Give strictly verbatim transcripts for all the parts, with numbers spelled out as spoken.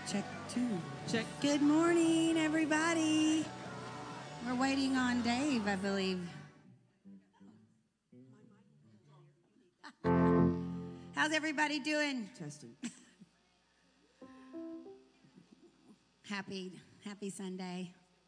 Check two. Check. Good morning, everybody. We're waiting on Dave, I believe. How's everybody doing? Testing. Happy, happy Sunday.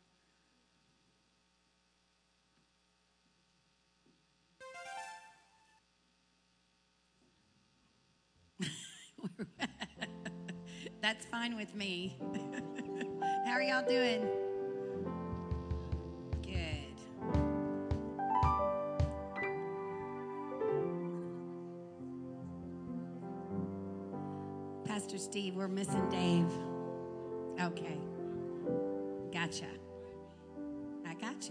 That's fine with me. How are y'all doing? Good. Pastor Steve, we're missing Dave. Okay. Gotcha. I gotcha.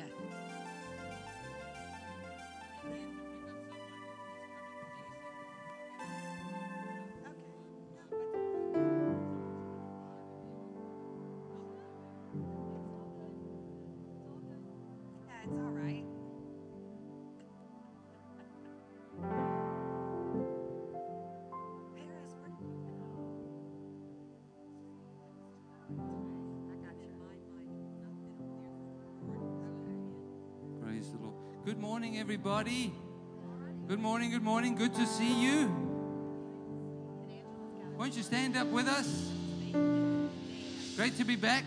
It's all right. Praise the Lord. Good morning, everybody. Good morning, good morning. Good to see you. Won't you stand up with us? Great to be back.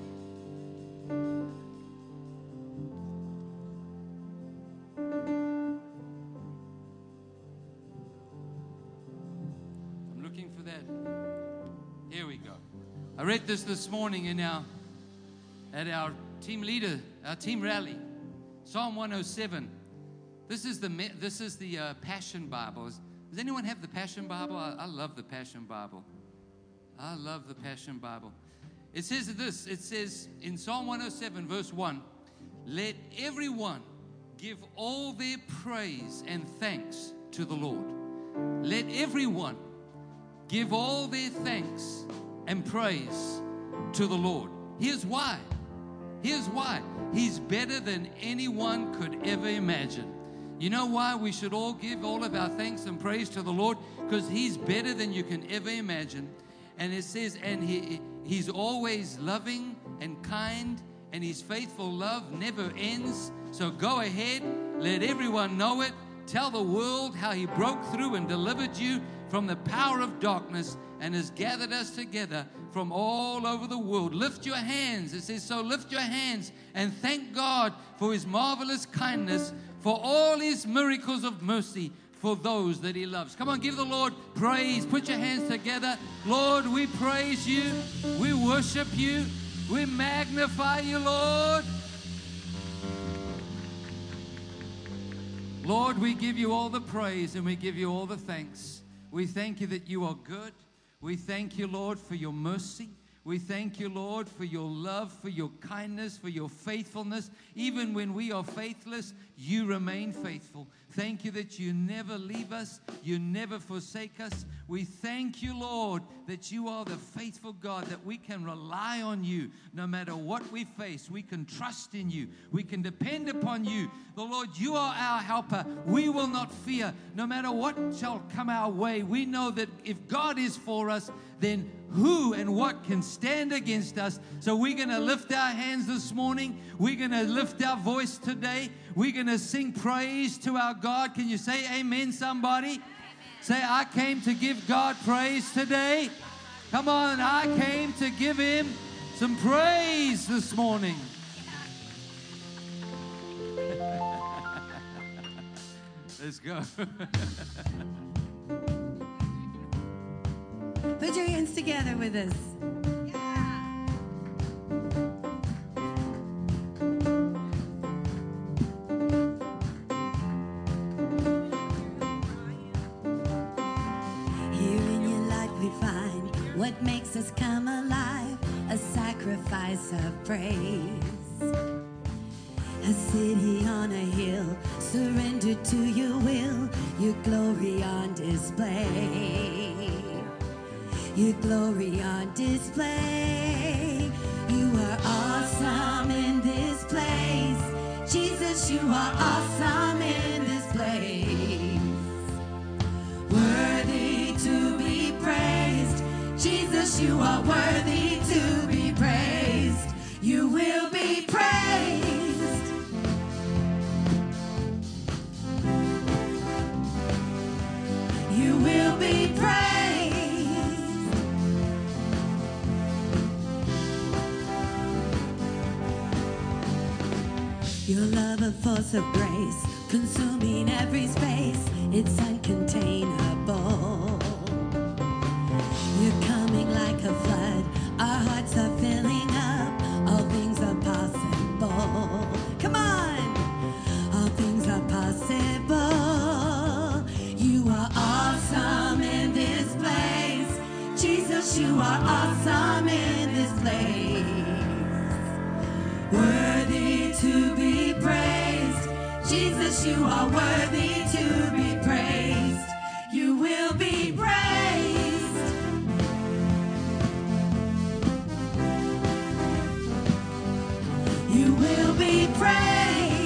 I read this this morning in our at our team leader, our team rally, Psalm one oh seven. This is the this is the uh, Passion Bible. Does anyone have the Passion Bible? I, I love the Passion Bible. I love the Passion Bible. It says this. It says in Psalm one oh seven, verse one, "Let everyone give all their praise and thanks to the Lord. Let everyone give all their thanks and praise to the Lord." Here's why. Here's why. He's better than anyone could ever imagine. You know why we should all give all of our thanks and praise to the Lord? Because He's better than you can ever imagine. And it says, and he, He's always loving and kind, and His faithful love never ends. So go ahead, let everyone know it. Tell the world how He broke through and delivered you from the power of darkness and has gathered us together from all over the world. Lift your hands. It says, so lift your hands and thank God for His marvelous kindness, for all His miracles of mercy for those that He loves. Come on, give the Lord praise. Put your hands together. Lord, we praise You. We worship You. We magnify You, Lord. Lord, we give You all the praise and we give You all the thanks. We thank You that You are good. We thank You, Lord, for Your mercy. We thank You, Lord, for Your love, for Your kindness, for Your faithfulness. Even when we are faithless, You remain faithful. Thank You that You never leave us. You never forsake us. We thank You, Lord, that You are the faithful God, that we can rely on You no matter what we face. We can trust in You. We can depend upon You. The Lord, You are our helper. We will not fear. No matter what shall come our way, we know that if God is for us, then who and what can stand against us? So we're going to lift our hands this morning. We're going to lift our voice today. We're going to sing praise to our God. Can you say amen, somebody? Amen. Say, I came to give God praise today. Come on, I came to give Him some praise this morning. Let's go. Put your hands together with us. Yeah. Here in Your light we find what makes us come alive, a sacrifice of praise. A city on a hill, surrendered to Your will, Your glory on display. Your glory on display. You are awesome in this place. Jesus, You are awesome in this place. Worthy to be praised. Jesus, You are worthy Your love a force of grace, consuming every space. It's uncontainable. You're coming like a flood. Our hearts are filling up. All things are possible. Come on! All things are possible. You are awesome in this place. Jesus, you are awesome in this place. Worthy to be praised. Jesus, you are worthy to be praised. You will be praised. You will be praised.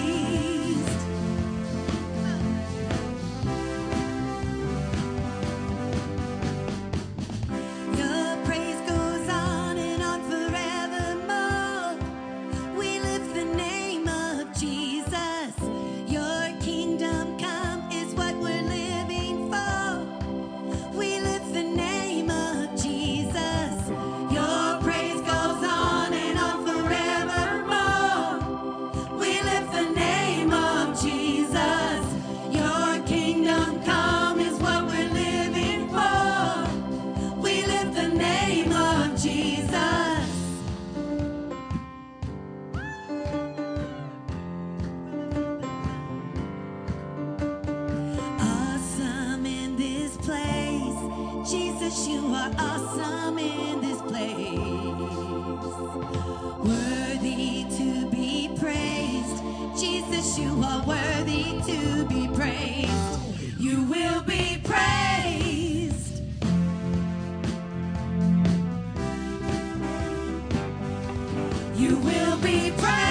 Your praise goes on and on forevermore. We lift the name of Jesus. Your kingdom come is what we're living for. We lift the name of Jesus. Your praise goes on and on forevermore. We lift the name of Jesus. Your kingdom come is what we're living for. We lift the name of Jesus. Awesome in this place. Jesus, you are awesome in this place. Worthy to be praised. Jesus, you are worthy to be praised. You will be praised. You will be praised.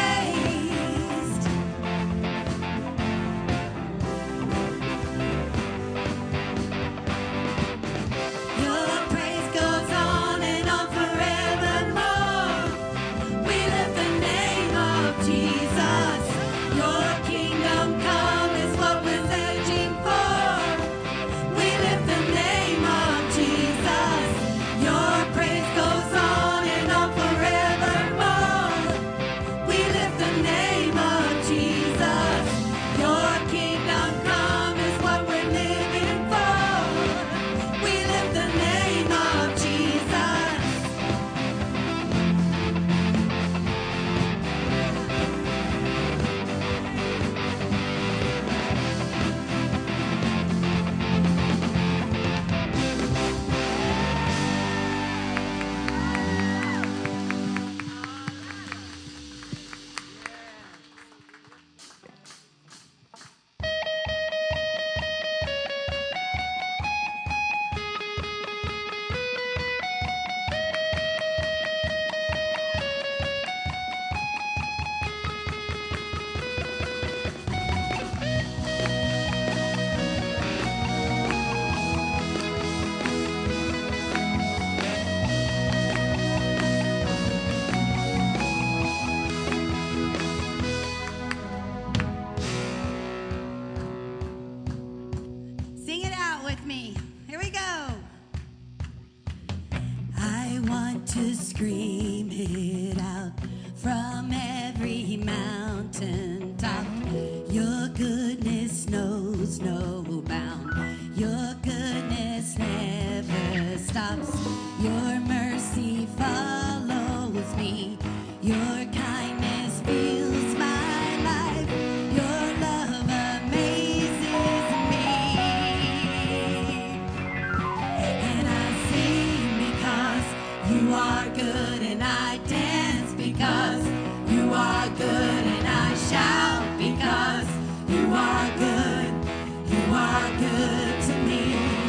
Your praise goes on and on forevermore. We lift the name of Jesus. Your kingdom come is what we're searching for. We lift the name of Jesus. Your praise goes on and on forevermore. We lift the name of Jesus. Your kingdom come is what we're living for. We lift the name of Jesus. Sing it out with me. Here we go. I want to scream it out from every mountain top. Your goodness knows no bound. Your goodness never stops. Your mercy follows me. Your kindness fills my life. Your love amazes me. And I sing because you are good, and I dance because you are good, and I shout because you are good. You are good to me.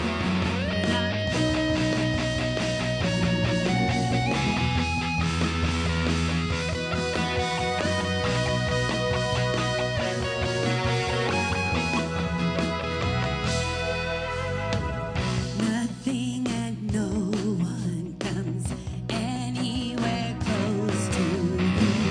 Nothing and no one comes anywhere close to you.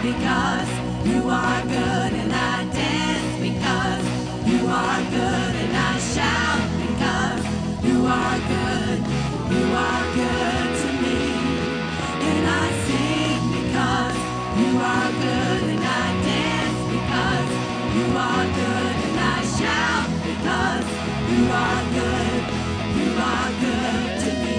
because you are good, and I dance because you are good, and I shout because you are good, you are good to me. And I sing because you are good, and I dance because you are good, and I shout because you are good, you are good to me.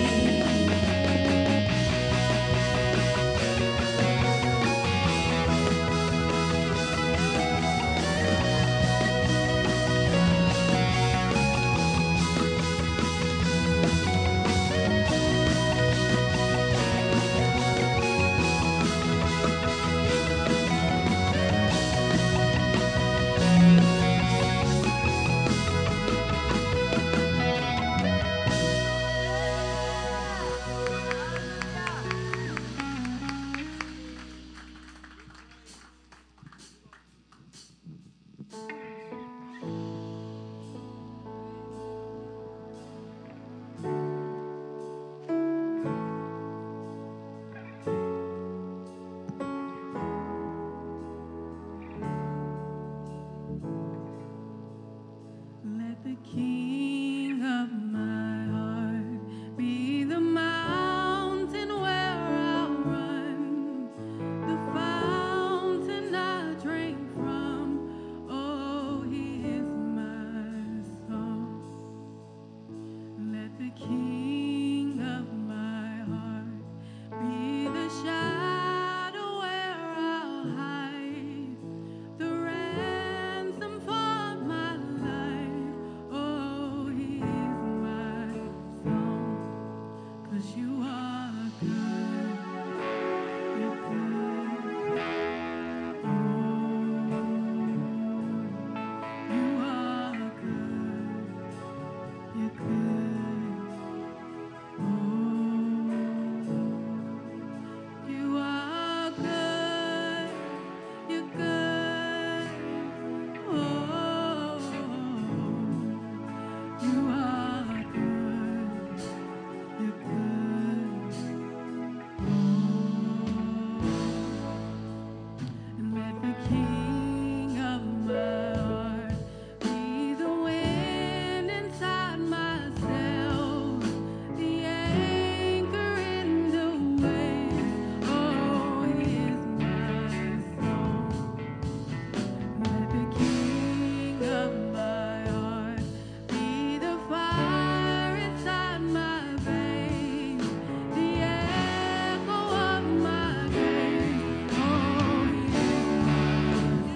Let the king of my heart be the mountain where I'll run, the fountain I drink from. Oh, he is my song. Let the king of my heart be the shadow where I'll hide, the ransom for my life. Oh, he is my song. 'Cause you are good, you're good. Oh, you are good, you're good. Oh, you are good, you're good. Oh, you are good, you're good. And let the king of my heart be the wind inside my sails, the anchor in the waves. Oh, he is my song. Let the king of my heart be the fire inside my veins, the echo of my grace. Oh, he is my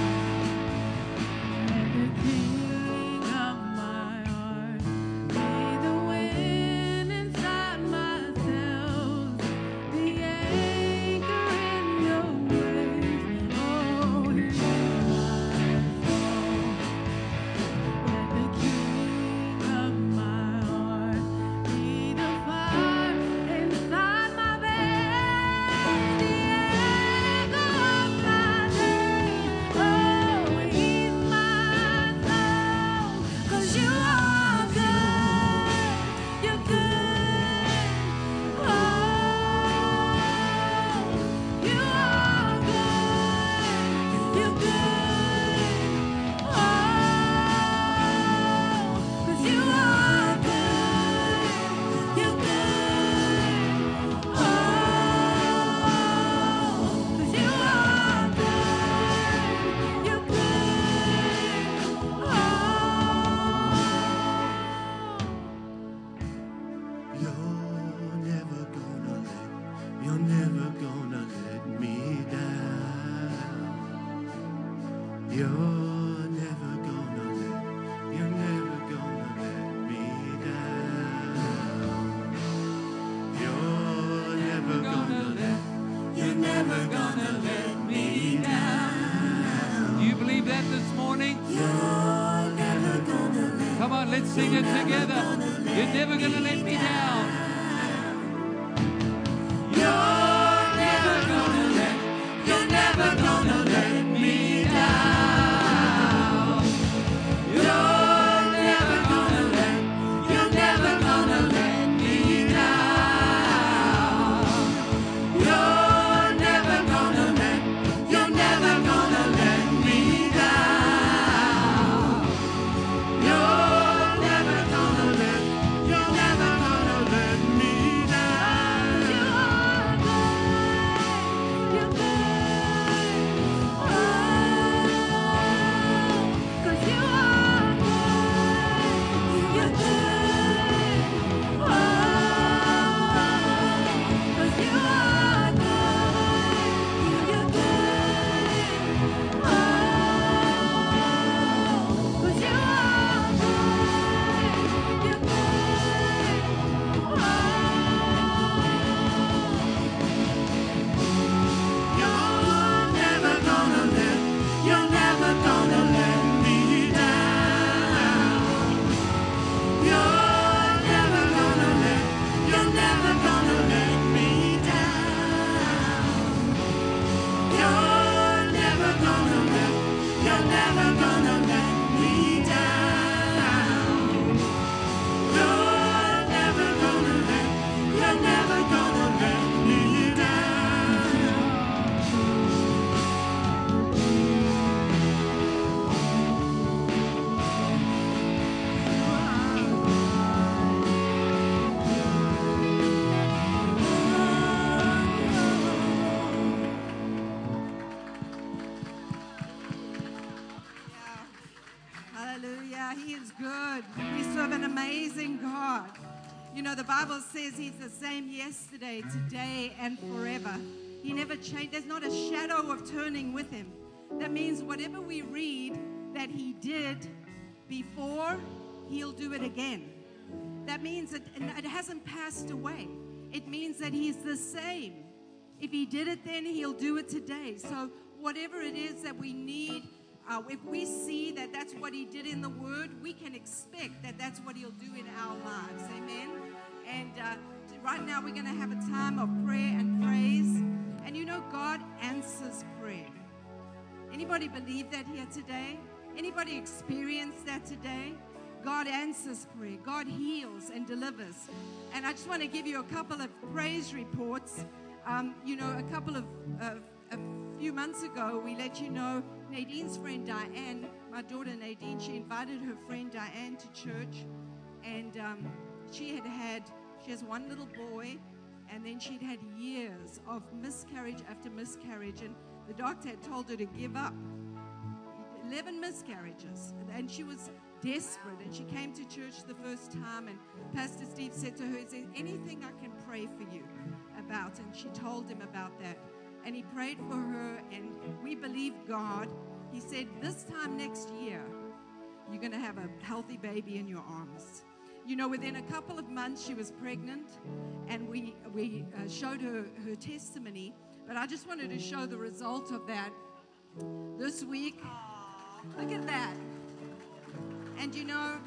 song. Let the king of my heart be the wind inside my sails, the anchor in the waves. Oh, he is my song. Let the king of my heart be the fire inside my veins, the echo of my days. Oh, he's my song. 'Cause you are good, you're good. Oh, you are good, you're good. Oh, 'cause you are good, you're good. Oh, 'cause you are good, you're good. Oh. You're never gonna let, you're never gonna let me down. You're never gonna let, you're never gonna let me down. You're never gonna let, you're never gonna let me down. Do you believe that this morning? You're never gonna let, Come on, let's sing it together. You're never going to let me down. you're never gonna let, you're never gonna let me down. You're never gonna let, you're never gonna let me down. You're never gonna let, never gonna let me down. You're never gonna let, you're never gonna let me down. Hallelujah. He is good. We serve an amazing God. You know, the Bible says He's the same yesterday, today, and forever. He never changed. There's not a shadow of turning with Him. That means whatever we read that He did before, He'll do it again. That means that it hasn't passed away. It means that He's the same. If He did it then, He'll do it today. So whatever it is that we need, Uh, if we see that that's what He did in the Word, we can expect that that's what He'll do in our lives. Amen. And uh, right now we're going to have a time of prayer and praise. And you know, God answers prayer. Anybody believe that here today? Anybody experience that today? God answers prayer. God heals and delivers. And I just want to give you a couple of praise reports. Um, you know, a couple of uh, a few months ago, we let you know Nadine's friend Diane, my daughter Nadine, she invited her friend Diane to church, and um, she had had, she has one little boy, and then she'd had years of miscarriage after miscarriage, and the doctor had told her to give up. eleven miscarriages, and she was desperate, and she came to church the first time, and Pastor Steve said to her, is there anything I can pray for you about? And she told him about that. And he prayed for her, and we believe God. He said, this time next year, you're going to have a healthy baby in your arms. You know, within a couple of months, she was pregnant, and we, we uh, showed her her testimony. But I just wanted to show the result of that this week. Look at that. And you know,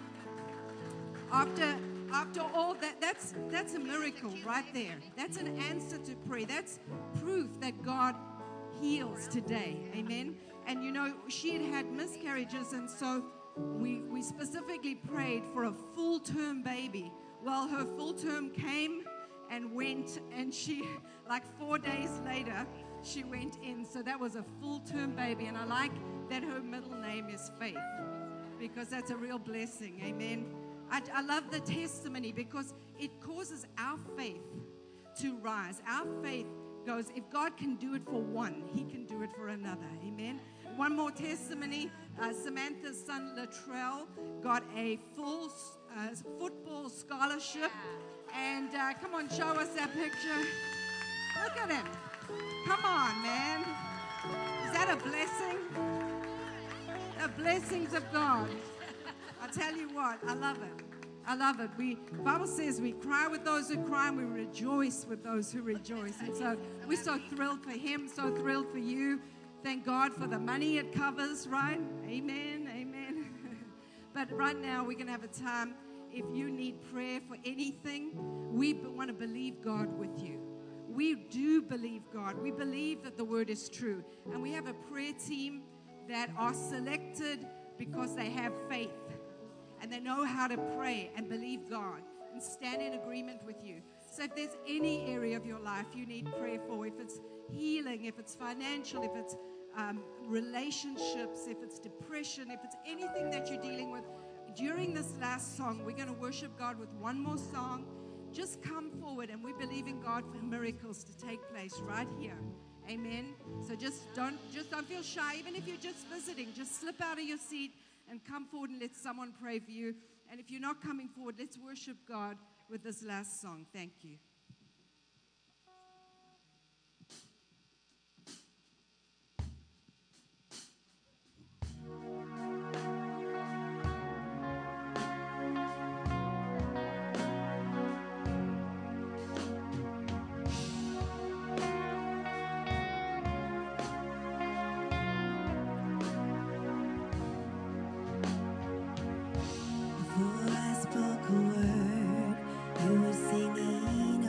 after... After all that, that's that's a miracle right there. That's an answer to prayer. That's proof that God heals today. Amen. And you know, she had had miscarriages, and so we we specifically prayed for a full-term baby. Well, her full term came and went, and she, like four days later, she went in. So that was a full-term baby, and I like that her middle name is Faith, because that's a real blessing. Amen. I, I love the testimony because it causes our faith to rise. Our faith goes, if God can do it for one, He can do it for another. Amen. One more testimony. Uh, Samantha's son Latrell got a full uh, football scholarship. And uh, come on, show us that picture. Look at him. Come on, man. Is that a blessing? The blessings of God. I tell you what, I love it. I love it. We, the Bible says we cry with those who cry, and we rejoice with those who rejoice. And so we're so thrilled for him, so thrilled for you. Thank God for the money it covers, right? Amen, amen. But right now we're going to have a time, if you need prayer for anything, we want to believe God with you. We do believe God. We believe that the word is true. And we have a prayer team that are selected because they have faith. And they know how to pray and believe God and stand in agreement with you. So if there's any area of your life you need prayer for, if it's healing, if it's financial, if it's um, relationships, if it's depression, if it's anything that you're dealing with, during this last song, we're going to worship God with one more song. Just come forward, and we believe in God for miracles to take place right here. Amen. So just don't, just don't feel shy. Even if you're just visiting, just slip out of your seat and come forward and let someone pray for you. And if you're not coming forward, let's worship God with this last song. Thank you. Before I spoke a word, you were singing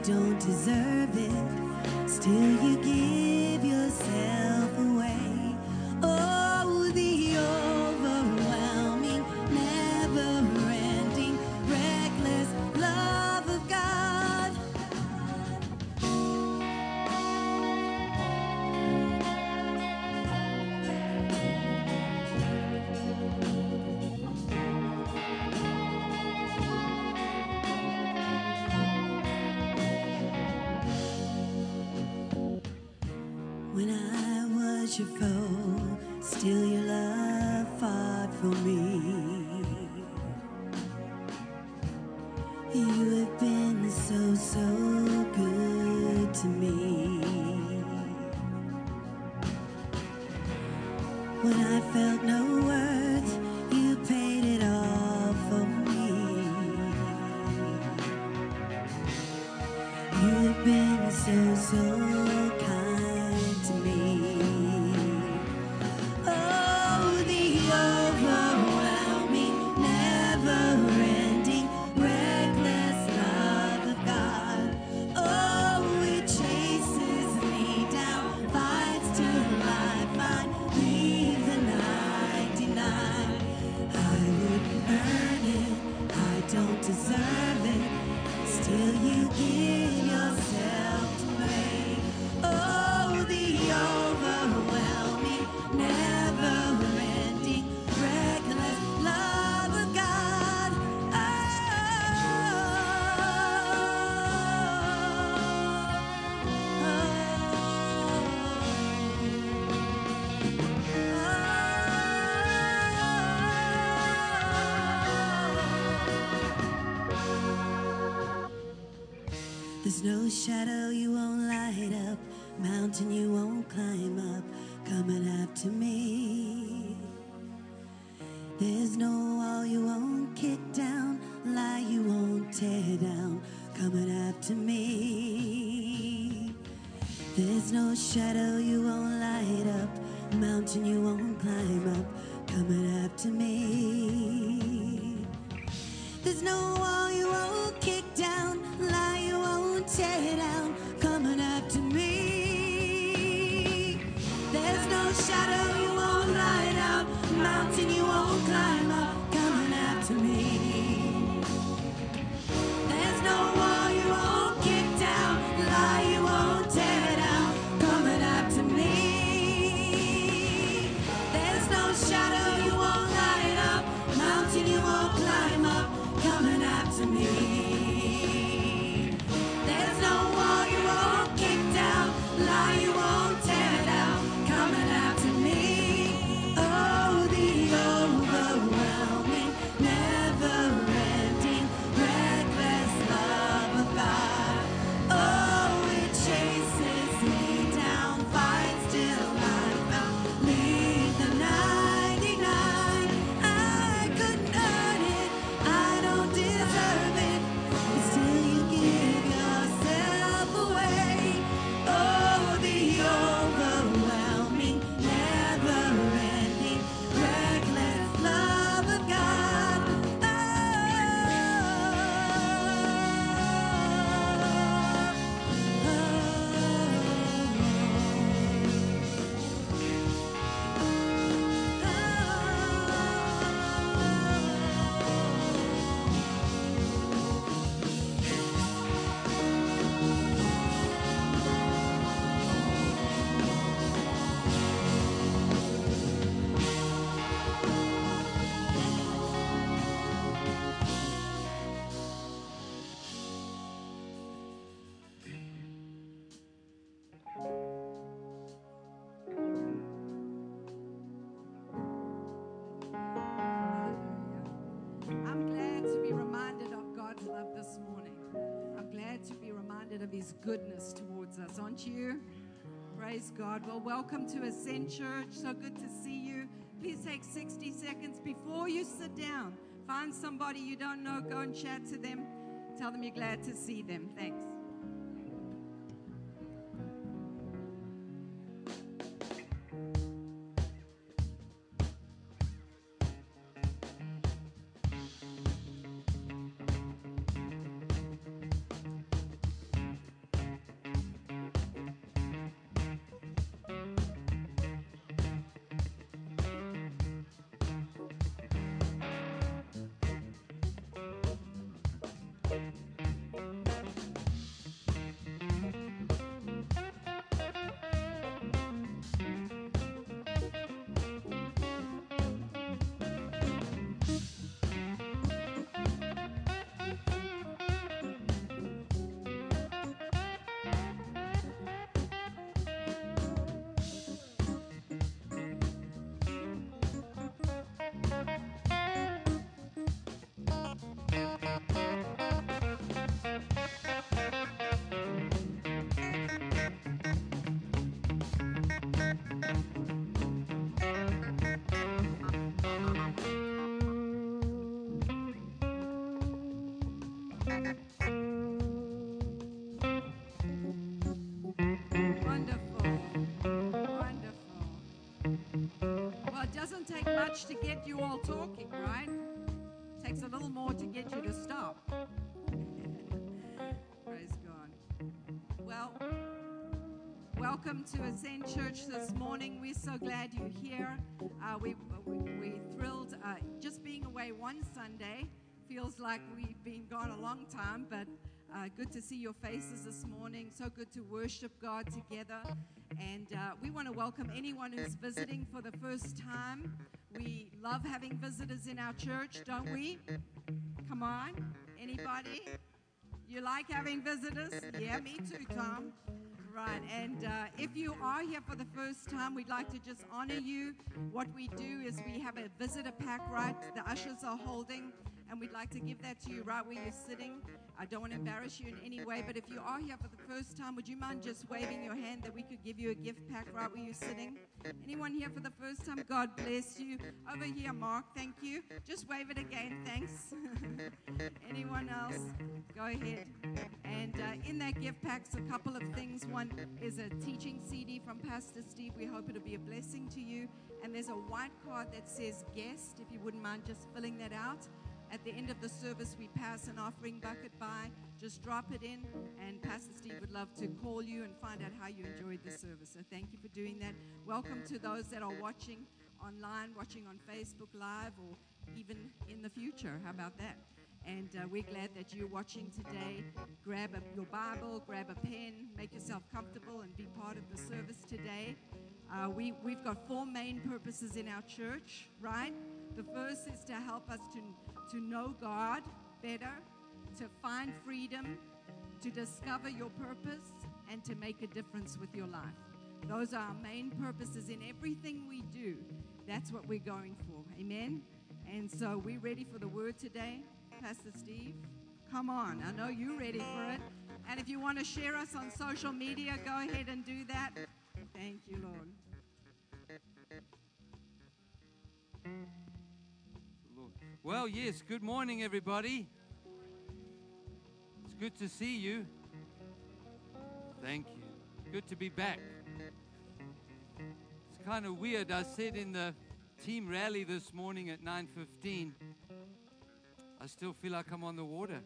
don't deserve it. Still you give yourself away. Oh, the overwhelming, never-ending, reckless love of God. When I was your foe, still your love fought for me. You have been so, so good to me. When I felt no worth, you paid it all for me. You have been so, so kind to me. Oh, the overwhelming, never-ending, reckless love of God. Oh, it chases me down, fights till I find, leave the ninety-nine. I wouldn't earn it, I don't deserve it. Still you give yourself to me. Oh, the overwhelming, never-ending, reckless love of God. There's no shadow you won't light up, mountain you won't climb up, coming after me. There's no wall you won't kick down, lie you won't tear down, coming after me. There's no shadow you won't light up, mountain you won't climb up, coming after me. There's no wall you won't kick down, lie you won't tear down, coming after me. There's no shadow you won't light up, mountain you won't climb up, coming after me. There's no wall you won't kick down, lie you won't tear down, coming after me. There's no shadow you won't light up, mountain you won't climb up, coming after me. There's no wall you won't kick down, lie you won't tear down, coming after me. Oh, the overwhelming, never-ending, reckless love of God. Oh, it chases me down, fights till I found, leave the ninety-nine. I couldn't earn it, I don't deserve it, but still you give yourself away. Oh, the overwhelming, never-ending, reckless love of God. I'm glad to be reminded of God's love this morning. I'm glad to be reminded of His goodness towards us, aren't you? Praise God. Well, welcome to Ascend Church. So good to see you. Please take sixty seconds before you sit down. Find somebody you don't know, go and chat to them. Tell them you're glad to see them. Thanks. Wonderful. Wonderful. Well, it doesn't take much to get you all talking, right? It takes a little more to get you to stop. Praise God. Well, welcome to Ascend Church this morning. We're so glad you're here. Uh, we, we, we're thrilled. Uh, just being away one Sunday feels like we've been gone a long time, but uh, good to see your faces this morning. So good to worship God together. And uh, we want to welcome anyone who's visiting for the first time. We love having visitors in our church, don't we? Come on. Anybody? You like having visitors? Yeah, me too, Tom. Right, and uh, if you are here for the first time, we'd like to just honor you. What we do is we have a visitor pack, right? The ushers are holding, and we'd like to give that to you right where you're sitting. I don't want to embarrass you in any way, but if you are here for the first time, would you mind just waving your hand that we could give you a gift pack right where you're sitting? Anyone here for the first time? God bless you. Over here, Mark, thank you. Just wave it again, thanks. Anyone else? Go ahead. And uh, in that gift pack's a couple of things. One is a teaching C D from Pastor Steve. We hope it'll be a blessing to you. And there's a white card that says guest, if you wouldn't mind just filling that out. At the end of the service, we pass an offering bucket by. Just drop it in, and Pastor Steve would love to call you and find out how you enjoyed the service. So thank you for doing that. Welcome to those that are watching online, watching on Facebook Live, or even in the future. How about that? And uh, we're glad that you're watching today. Grab a, your Bible, grab a pen, make yourself comfortable, and be part of the service today. Uh, we, we've got four main purposes in our church, right? The first is to help us to to know God better, to find freedom, to discover your purpose, and to make a difference with your life. Those are our main purposes in everything we do. That's what we're going for. Amen? And so we're ready for the word today. Pastor Steve, come on. I know you're ready for it. And if you want to share us on social media, go ahead and do that. Thank you, Lord. Well, yes, good morning, everybody. It's good to see you. Thank you. Good to be back. It's kind of weird. I said in the team rally this morning at nine fifteen, I still feel like I'm on the water.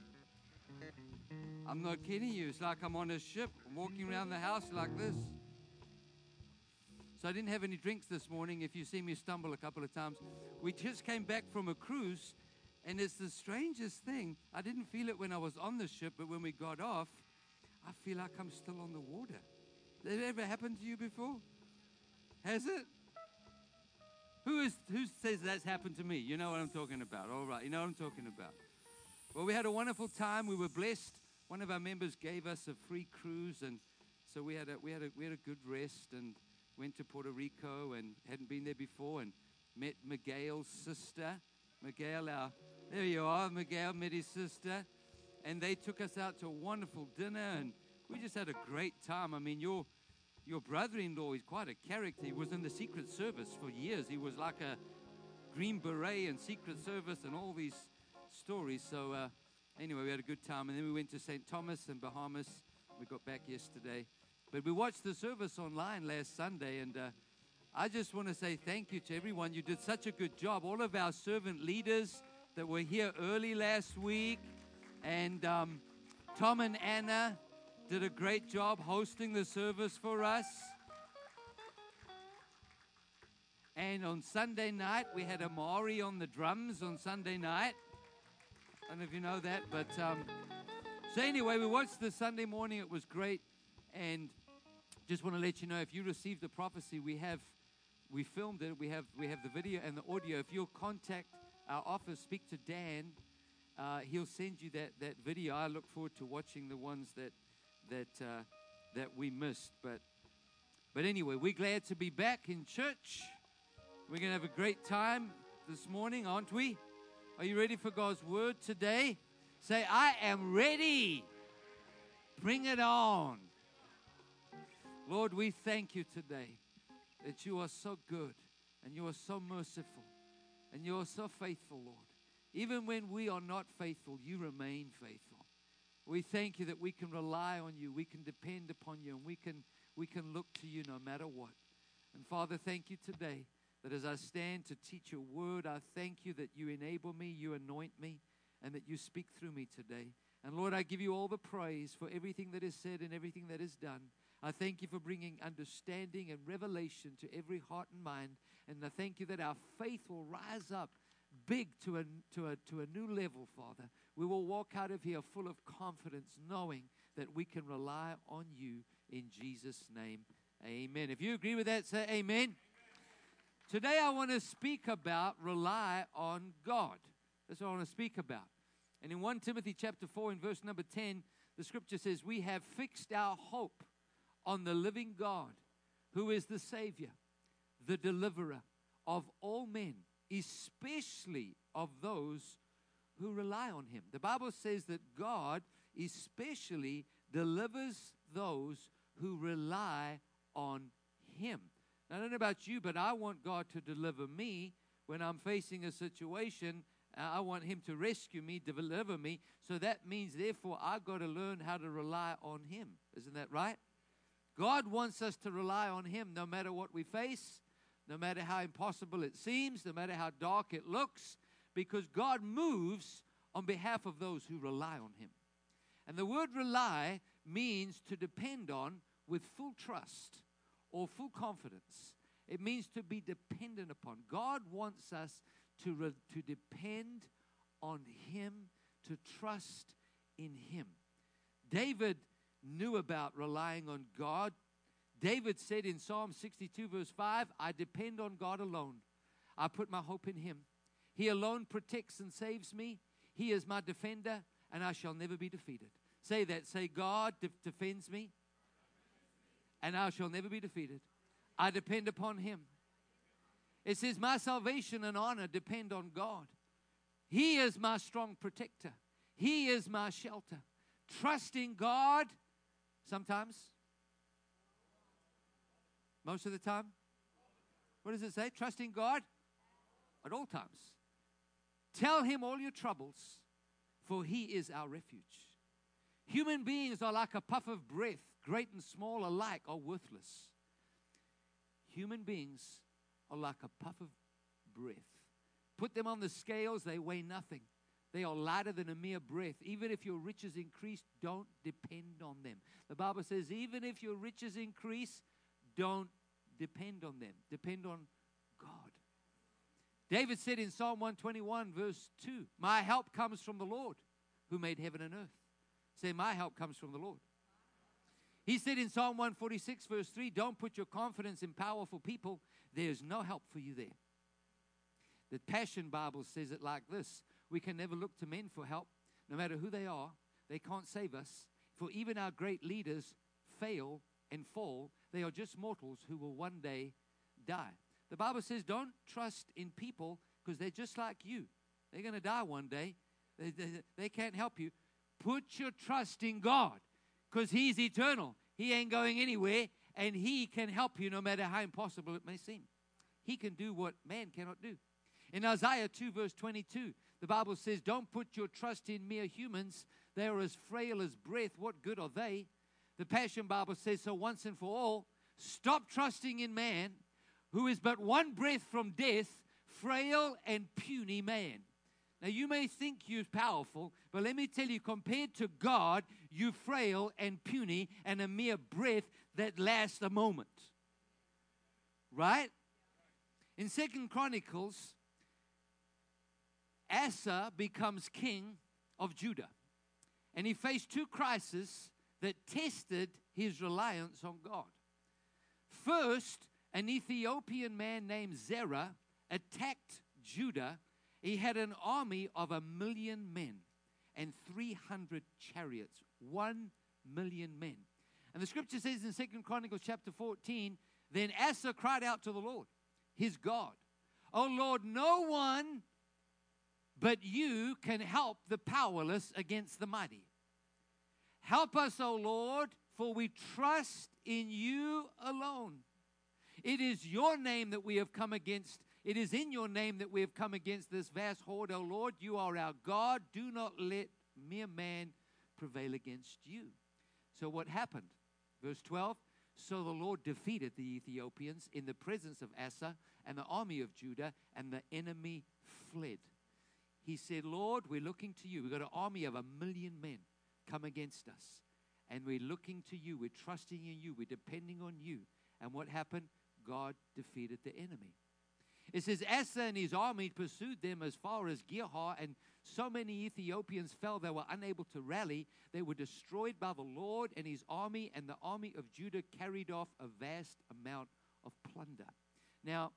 I'm not kidding you. It's like I'm on a ship. I'm walking around the house like this. So I didn't have any drinks this morning. If you see me stumble a couple of times, we just came back from a cruise, and it's the strangest thing. I didn't feel it when I was on the ship, but when we got off, I feel like I'm still on the water. Has that ever happened to you before? Has it? Who is who says that's happened to me? You know what I'm talking about. All right, you know what I'm talking about. Well, we had a wonderful time. We were blessed. One of our members gave us a free cruise, and so we had a we had a we had a good rest and went to Puerto Rico and hadn't been there before and met Miguel's sister. Miguel, our, there you are, Miguel met his sister. And they took us out to a wonderful dinner, and we just had a great time. I mean, your your brother-in-law is quite a character. He was in the Secret Service for years. He was like a Green Beret and Secret Service and all these stories. So uh, anyway, we had a good time. And then we went to Saint Thomas in Bahamas. We got back yesterday. But we watched the service online last Sunday, and uh, I just want to say thank you to everyone. You did such a good job. All of our servant leaders that were here early last week, and um, Tom and Anna did a great job hosting the service for us. And on Sunday night, we had Amari on the drums on Sunday night. I don't know if you know that, but um, so anyway, we watched the Sunday morning. It was great, and just want to let you know, if you received the prophecy, we have we filmed it. We have we have the video and the audio. If you'll contact our office, speak to Dan, uh, he'll send you that that video. I look forward to watching the ones that that uh, that we missed. But but anyway, we're glad to be back in church. We're gonna have a great time this morning, aren't we? Are you ready for God's word today? Say, I am ready. Bring it on. Lord, we thank you today that you are so good and you are so merciful and you are so faithful, Lord. Even when we are not faithful, you remain faithful. We thank you that we can rely on you, we can depend upon you, and we can, we can look to you no matter what. And Father, thank you today that as I stand to teach your word, I thank you that you enable me, you anoint me, and that you speak through me today. And Lord, I give you all the praise for everything that is said and everything that is done. I thank you for bringing understanding and revelation to every heart and mind. And I thank you that our faith will rise up big to a, to a, to a new level, Father. We will walk out of here full of confidence, knowing that we can rely on you in Jesus' name. Amen. If you agree with that, say amen. Today I want to speak about rely on God. That's what I want to speak about. And in First Timothy chapter four, in verse number ten, the scripture says, we have fixed our hope on the living God, who is the Savior, the deliverer of all men, especially of those who rely on him. The Bible says that God especially delivers those who rely on him. Now, I don't know about you, but I want God to deliver me when I'm facing a situation. Uh, I want him to rescue me, deliver me. So that means, therefore, I've got to learn how to rely on him. Isn't that right? God wants us to rely on him no matter what we face, no matter how impossible it seems, no matter how dark it looks, because God moves on behalf of those who rely on him. And the word rely means to depend on with full trust or full confidence. It means to be dependent upon. God wants us to, re- to depend on him, to trust in him. David knew about relying on God. David said in Psalm sixty-two verse five, I depend on God alone. I put my hope in him. He alone protects and saves me. He is my defender, and I shall never be defeated. Say that. Say, God de- defends me, and I shall never be defeated. I depend upon him. It says, my salvation and honor depend on God. He is my strong protector. He is my shelter. Trusting God sometimes, most of the time. What does it say? Trusting God at all times. Tell him all your troubles, for he is our refuge. Human beings are like a puff of breath. Great and small alike are worthless. Human beings are like a puff of breath. Put them on the scales, they weigh nothing. They are lighter than a mere breath. Even if your riches increase, don't depend on them. The Bible says, even if your riches increase, don't depend on them. Depend on God. David said in Psalm one twenty-one, verse two, my help comes from the Lord who made heaven and earth. Say, my help comes from the Lord. He said in Psalm one forty-six, verse three, don't put your confidence in powerful people. There's no help for you there. The Passion Bible says it like this. We can never look to men for help, no matter who they are. They can't save us. For even our great leaders fail and fall. They are just mortals who will one day die. The Bible says don't trust in people because they're just like you. They're going to die one day. They, they, they can't help you. Put your trust in God because he's eternal. He ain't going anywhere, and he can help you no matter how impossible it may seem. He can do what man cannot do. In Isaiah two, verse twenty-two, the Bible says, don't put your trust in mere humans. They are as frail as breath. What good are they? The Passion Bible says, so once and for all, stop trusting in man, who is but one breath from death, frail and puny man. Now, you may think you're powerful, but let me tell you, compared to God, you're frail and puny and a mere breath that lasts a moment. Right? In Second Chronicles, Asa becomes king of Judah. And he faced two crises that tested his reliance on God. First, an Ethiopian man named Zerah attacked Judah. He had an army of a million men and three hundred chariots, one million men. And the scripture says in Second Chronicles chapter fourteen, then Asa cried out to the Lord, his God, "O Lord, no one but you can help the powerless against the mighty. Help us, O Lord, for we trust in you alone. It is your name that we have come against. It is in your name that we have come against this vast horde, O Lord. You are our God. Do not let mere man prevail against you." So what happened? Verse twelve, so the Lord defeated the Ethiopians in the presence of Asa and the army of Judah, and the enemy fled. He said, Lord, we're looking to you. We've got an army of a million men come against us. And we're looking to you. We're trusting in you. We're depending on you. And what happened? God defeated the enemy. It says, Asa and his army pursued them as far as Gihar, and so many Ethiopians fell they were unable to rally. They were destroyed by the Lord and his army, and the army of Judah carried off a vast amount of plunder. Now,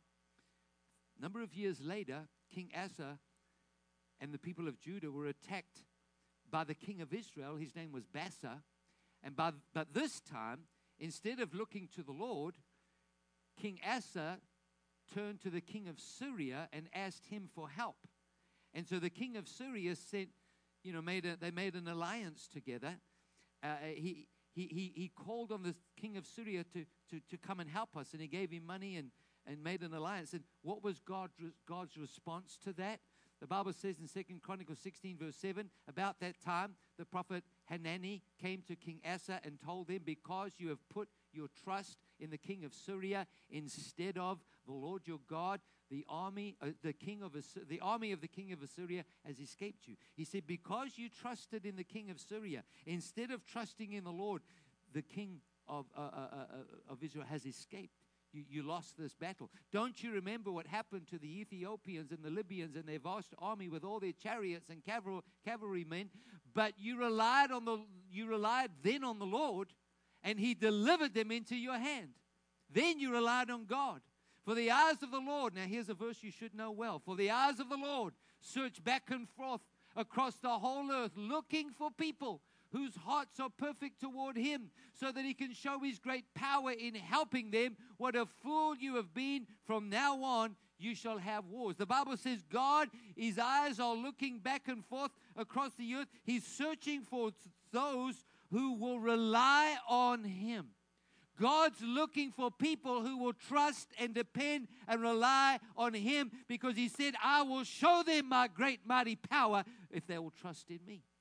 a number of years later, King Asa and the people of Judah were attacked by the king of Israel. His name was Baasa. And by, but this time, instead of looking to the Lord, King Asa turned to the king of Syria and asked him for help. And so the king of Syria sent, you know, made a, they made an alliance together. Uh, he, he, he, he called on the king of Syria to, to, to come and help us, and he gave him money and, and made an alliance. And what was God, God's response to that? The Bible says in Second Chronicles sixteen, verse seven, about that time, the prophet Hanani came to King Asa and told him, because you have put your trust in the king of Syria instead of the Lord your God, the army, uh, the king of Assy- the army of the king of Assyria has escaped you. He said, because you trusted in the king of Syria instead of trusting in the Lord, the king of uh, uh, uh, of Israel has escaped. You, you lost this battle. Don't you remember what happened to the Ethiopians and the Libyans and their vast army with all their chariots and cavalry, cavalrymen? But you relied on the you relied then on the Lord, and he delivered them into your hand. Then you relied on God. For the eyes of the Lord, now here's a verse you should know well. For the eyes of the Lord search back and forth across the whole earth, looking for people whose hearts are perfect toward him, so that he can show his great power in helping them. What a fool you have been. From now on, you shall have wars. The Bible says God, his eyes are looking back and forth across the earth. He's searching for those who will rely on him. God's looking for people who will trust and depend and rely on him, because he said, I will show them my great mighty power if they will trust in me.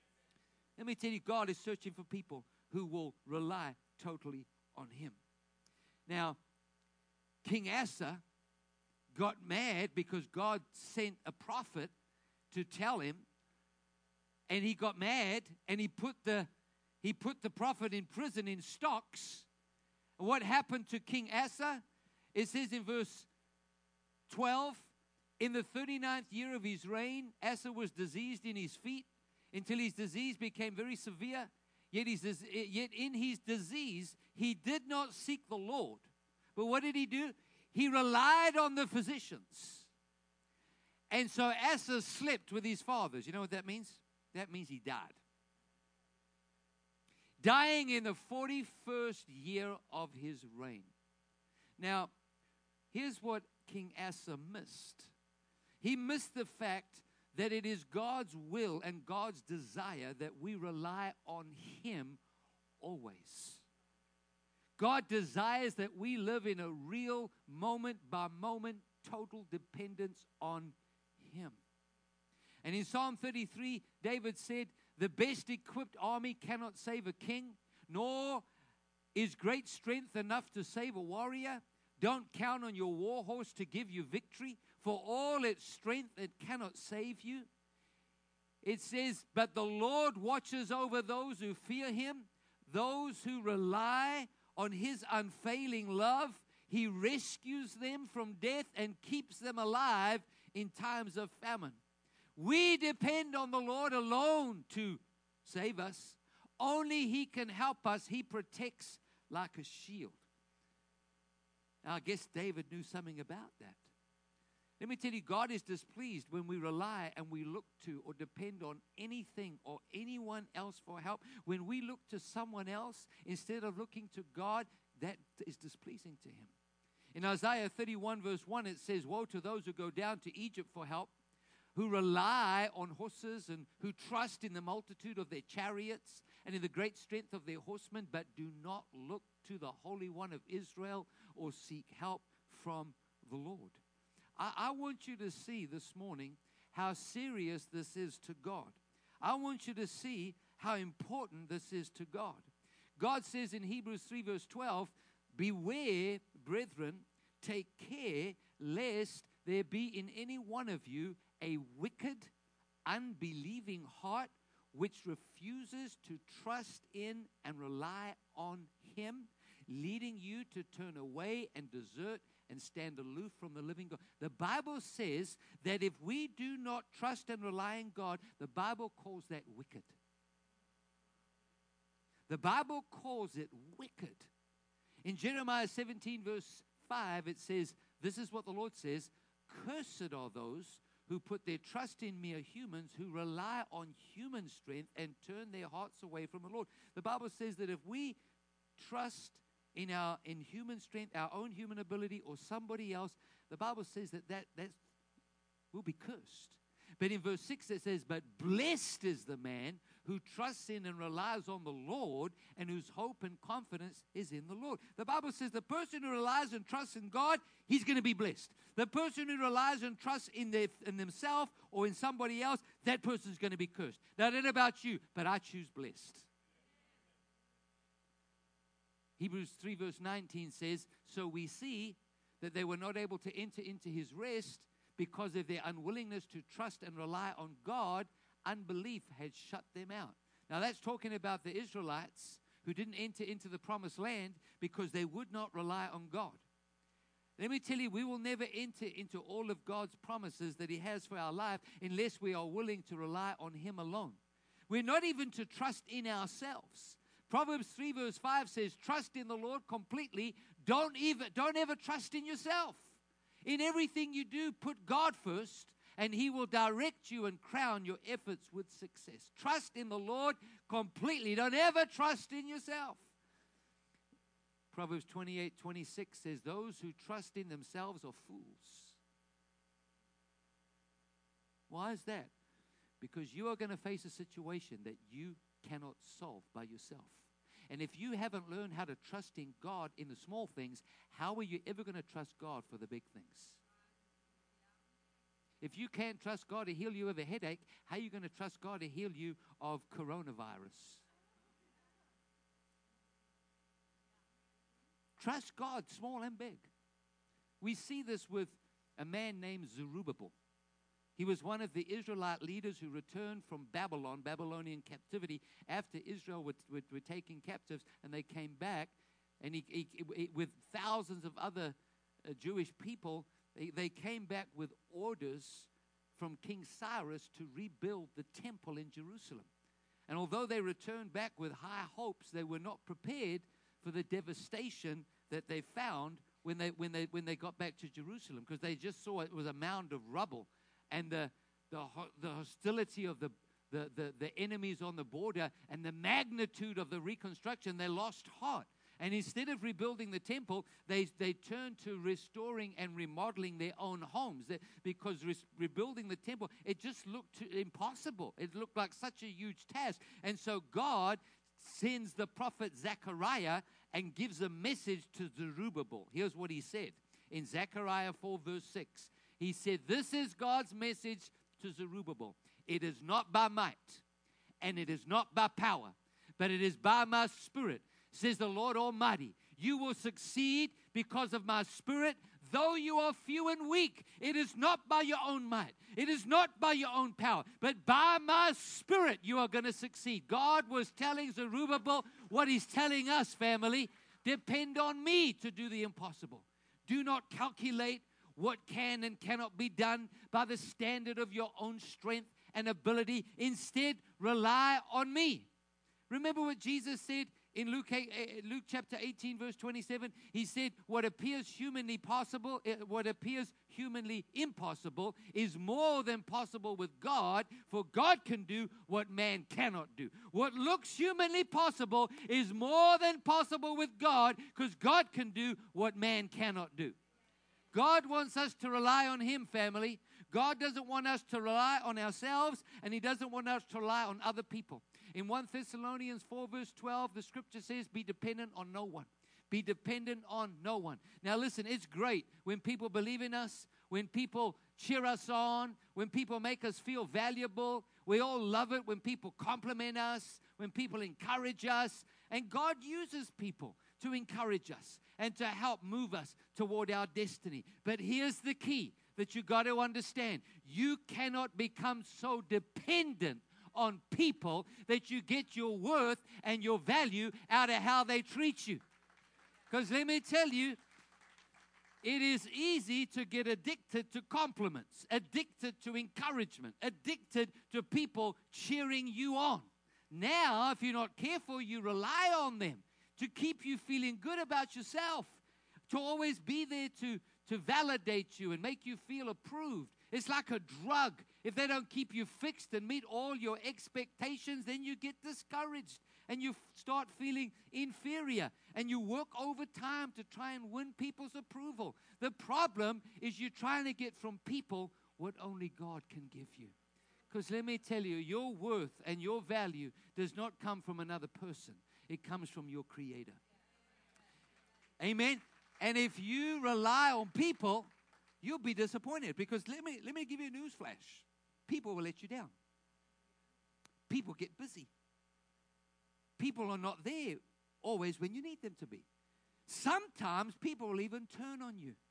Let me tell you, God is searching for people who will rely totally on him. Now, King Asa got mad because God sent a prophet to tell him, and he got mad, and he put the he put the prophet in prison in stocks. What happened to King Asa? It says in verse twelve, in the thirty-ninth year of his reign, Asa was diseased in his feet, until his disease became very severe. Yet, his, yet in his disease, he did not seek the Lord. But what did he do? He relied on the physicians. And so Asa slept with his fathers. You know what that means? That means he died. Dying in the forty-first year of his reign. Now, here's what King Asa missed. He missed the fact that it is God's will and God's desire that we rely on him always. God desires that we live in a real moment-by-moment total dependence on him. And in Psalm thirty-three, David said, the best equipped army cannot save a king, nor is great strength enough to save a warrior. Don't count on your war horse to give you victory. For all its strength, it cannot save you. It says, but the Lord watches over those who fear him, those who rely on his unfailing love. He rescues them from death and keeps them alive in times of famine. We depend on the Lord alone to save us. Only He can help us. He protects like a shield. Now, I guess David knew something about that. Let me tell you, God is displeased when we rely and we look to or depend on anything or anyone else for help. When we look to someone else instead of looking to God, that is displeasing to Him. In Isaiah thirty-one verse one, it says, "Woe to those who go down to Egypt for help, who rely on horses and who trust in the multitude of their chariots and in the great strength of their horsemen, but do not look to the Holy One of Israel or seek help from the Lord." I, I want you to see this morning how serious this is to God. I want you to see how important this is to God. God says in Hebrews three verse twelve, "Beware, brethren, take care lest there be in any one of you a wicked, unbelieving heart which refuses to trust in and rely on Him, leading you to turn away and desert and stand aloof from the living God." The Bible says that if we do not trust and rely on God, the Bible calls that wicked. The Bible calls it wicked. In Jeremiah seventeen verse five, it says, this is what the Lord says, "Cursed are those who put their trust in mere humans, who rely on human strength and turn their hearts away from the Lord." The Bible says that if we trust in our in human strength, our own human ability, or somebody else, the Bible says that that that's, we'll be cursed. But in verse six it says, "But blessed is the man who trusts in and relies on the Lord and whose hope and confidence is in the Lord." The Bible says the person who relies and trusts in God, he's going to be blessed. The person who relies and trusts in, their, in themselves or in somebody else, that person's going to be cursed. Now, I don't know about you, but I choose blessed. Hebrews three verse nineteen says, "So we see that they were not able to enter into His rest because of their unwillingness to trust and rely on God. Unbelief had shut them out." Now that's talking about the Israelites who didn't enter into the promised land because they would not rely on God. Let me tell you, we will never enter into all of God's promises that He has for our life unless we are willing to rely on Him alone. We're not even to trust in ourselves. Proverbs three verse five says, "Trust in the Lord completely. Don't even, don't ever trust in yourself. In everything you do, put God first, and He will direct you and crown your efforts with success." Trust in the Lord completely. Don't ever trust in yourself. Proverbs twenty-eight twenty-six says, "Those who trust in themselves are fools." Why is that? Because you are going to face a situation that you cannot solve by yourself. And if you haven't learned how to trust in God in the small things, how are you ever going to trust God for the big things? If you can't trust God to heal you of a headache, how are you going to trust God to heal you of coronavirus? Trust God, small and big. We see this with a man named Zerubbabel. He was one of the Israelite leaders who returned from Babylon, Babylonian captivity, after Israel were, were, were taken captives, and they came back, and he, he, he, with thousands of other uh, Jewish people, they, they came back with orders from King Cyrus to rebuild the temple in Jerusalem. And although they returned back with high hopes, they were not prepared for the devastation that they found when they, when they, when they got back to Jerusalem, because they just saw it was a mound of rubble. And the, the, the hostility of the, the, the, the enemies on the border and the magnitude of the reconstruction, they lost heart. And instead of rebuilding the temple, they, they turned to restoring and remodeling their own homes. They, because re- rebuilding the temple, it just looked too impossible. It looked like such a huge task. And so God sends the prophet Zechariah and gives a message to Zerubbabel. Here's what he said in Zechariah four verse six. He said, "This is God's message to Zerubbabel. It is not by might, and it is not by power, but it is by my Spirit, says the Lord Almighty. You will succeed because of my Spirit, though you are few and weak. It is not by your own might. It is not by your own power, but by my Spirit you are going to succeed." God was telling Zerubbabel what He's telling us, family. Depend on me to do the impossible. Do not calculate what can and cannot be done by the standard of your own strength and ability. Instead, rely on me. Remember what Jesus said in Luke, Luke chapter eighteen, verse twenty-seven? He said, what appears humanly possible, what appears humanly impossible is more than possible with God, for God can do what man cannot do. What looks humanly possible is more than possible with God, because God can do what man cannot do. God wants us to rely on Him, family. God doesn't want us to rely on ourselves, and He doesn't want us to rely on other people. In First Thessalonians four, verse twelve, the scripture says, be dependent on no one. Be dependent on no one. Now listen, it's great when people believe in us, when people cheer us on, when people make us feel valuable. We all love it when people compliment us, when people encourage us. And God uses people to encourage us and to help move us toward our destiny. But here's the key that you got to understand. You cannot become so dependent on people that you get your worth and your value out of how they treat you. Because let me tell you, it is easy to get addicted to compliments, addicted to encouragement, addicted to people cheering you on. Now, if you're not careful, you rely on them to keep you feeling good about yourself, to always be there to, to validate you and make you feel approved. It's like a drug. If they don't keep you fixed and meet all your expectations, then you get discouraged and you start feeling inferior, and you work overtime to try and win people's approval. The problem is you're trying to get from people what only God can give you. Because let me tell you, your worth and your value does not come from another person. It comes from your Creator. Amen. And if you rely on people, you'll be disappointed, because let me let me give you a news flash. People will let you down. People get busy. People are not there always when you need them to be. Sometimes people will even turn on you.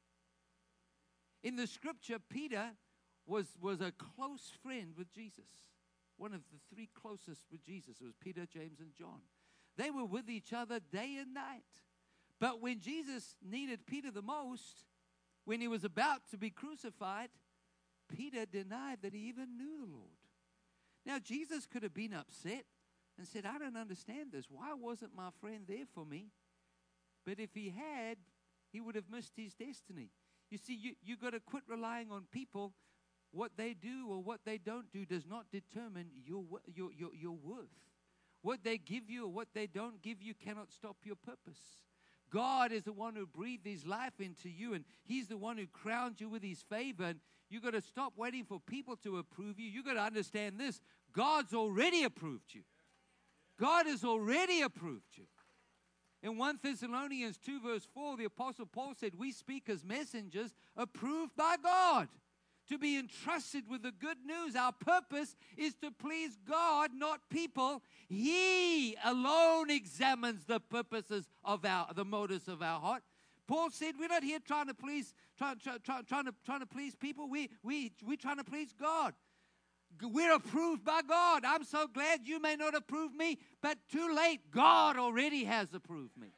In the scripture, Peter was, was a close friend with Jesus. One of the three closest with Jesus. It was Peter, James, and John. They were with each other day and night. But when Jesus needed Peter the most, when he was about to be crucified, Peter denied that he even knew the Lord. Now, Jesus could have been upset and said, I don't understand this. Why wasn't my friend there for me? But if he had, he would have missed his destiny. You see, you, you got to quit relying on people. What they do or what they don't do does not determine your, your, your, your worth. What they give you or what they don't give you cannot stop your purpose. God is the one who breathed His life into you, and He's the one who crowned you with His favor. And you got to stop waiting for people to approve you. You got to understand this. God's already approved you. God has already approved you. In First Thessalonians two, verse four, the Apostle Paul said, we speak as messengers approved by God to be entrusted with the good news. Our purpose is to please God, not people. He alone examines the purposes of our, the motives of our heart. Paul said, we're not here trying to please, try, try, try, trying to, trying to please people. We, we, we're trying to please God. We're approved by God. I'm so glad you may not approve me, but too late. God already has approved me.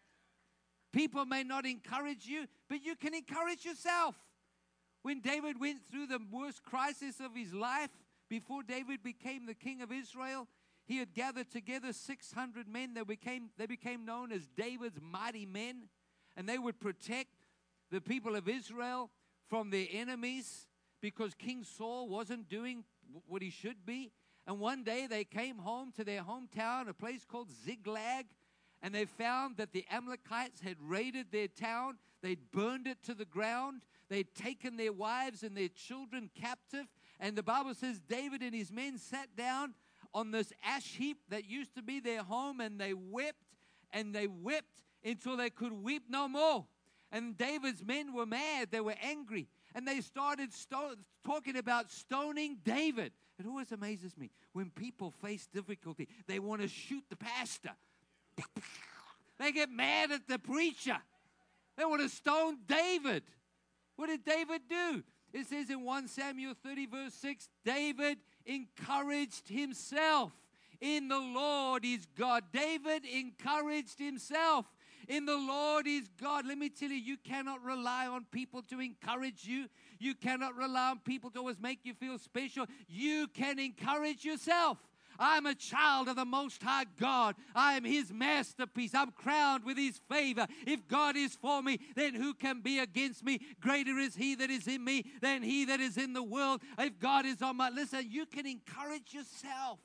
People may not encourage you, but you can encourage yourself. When David went through the worst crisis of his life, before David became the king of Israel, he had gathered together six hundred men. They became, they became known as David's mighty men, and they would protect the people of Israel from their enemies because King Saul wasn't doing what he should be. And one day they came home to their hometown, a place called Ziklag, and they found that the Amalekites had raided their town. They'd burned it to the ground. They'd taken their wives and their children captive. And the Bible says David and his men sat down on this ash heap that used to be their home, and they wept, and they wept until they could weep no more. And David's men were mad. They were angry. And they started sto- talking about stoning David. It always amazes me. When people face difficulty, they want to shoot the pastor. They get mad at the preacher. They want to stone David. What did David do? It says in First Samuel thirty, verse six, David encouraged himself in the Lord his God. David encouraged himself. in the Lord is God. Let me tell you, you cannot rely on people to encourage you. You cannot rely on people to always make you feel special. You can encourage yourself. I'm a child of the Most High God. I am His masterpiece. I'm crowned with His favor. If God is for me, then who can be against me? Greater is He that is in me than he that is in the world. If God is on my... Listen, you can encourage yourself.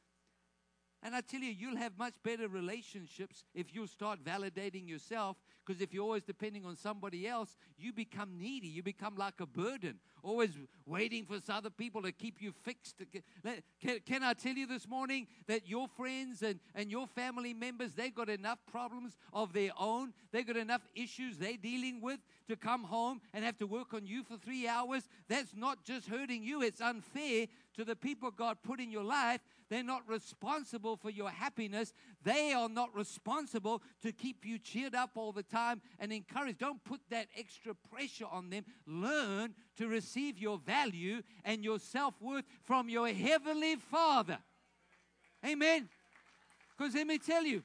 And I tell you, you'll have much better relationships if you'll start validating yourself, because if you're always depending on somebody else, you become needy. You become like a burden, always waiting for other people to keep you fixed. Can, can I tell you this morning that your friends and, and your family members, they've got enough problems of their own. They've got enough issues they're dealing with to come home and have to work on you for three hours. That's not just hurting you. It's unfair to the people God put in your life. They're not responsible for your happiness. They are not responsible to keep you cheered up all the time and encouraged. Don't put that extra pressure on them. Learn to receive your value and your self-worth from your Heavenly Father. Amen. Because let me tell you,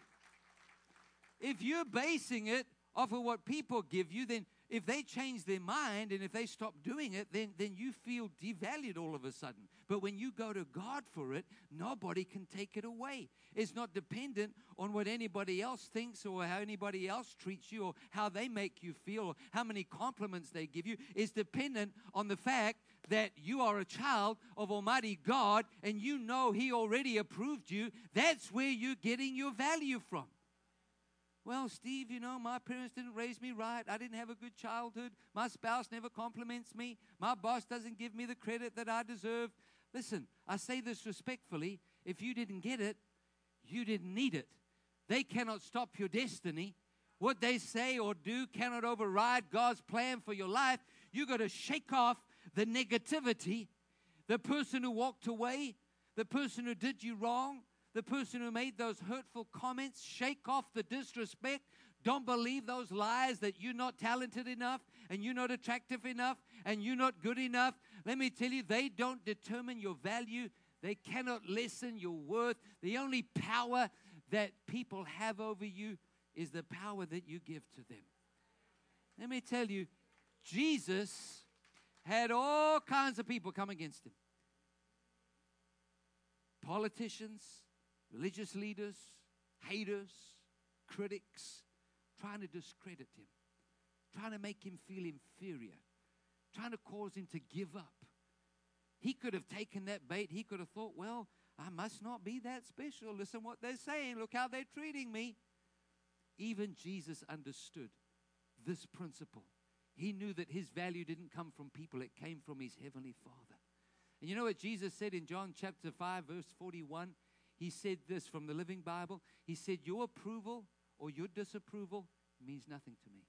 if you're basing it off of what people give you, then if they change their mind and if they stop doing it, then, then you feel devalued all of a sudden. But when you go to God for it, nobody can take it away. It's not dependent on what anybody else thinks or how anybody else treats you or how they make you feel or how many compliments they give you. It's dependent on the fact that you are a child of Almighty God and you know He already approved you. That's where you're getting your value from. Well, Steve, you know, my parents didn't raise me right. I didn't have a good childhood. My spouse never compliments me. My boss doesn't give me the credit that I deserve. Listen, I say this respectfully. If you didn't get it, you didn't need it. They cannot stop your destiny. What they say or do cannot override God's plan for your life. You got to shake off the negativity, the person who walked away, the person who did you wrong, the person who made those hurtful comments. Shake off the disrespect. Don't believe those lies that you're not talented enough and you're not attractive enough and you're not good enough. Let me tell you, they don't determine your value. They cannot lessen your worth. The only power that people have over you is the power that you give to them. Let me tell you, Jesus had all kinds of people come against Him. Politicians, religious leaders, haters, critics, trying to discredit Him, trying to make Him feel inferior, trying to cause Him to give up. He could have taken that bait. He could have thought, well, I must not be that special. Listen what they're saying. Look how they're treating me. Even Jesus understood this principle. He knew that His value didn't come from people. It came from His Heavenly Father. And you know what Jesus said in John chapter five, verse forty-one? He said this from the Living Bible. He said, your approval or your disapproval means nothing to me.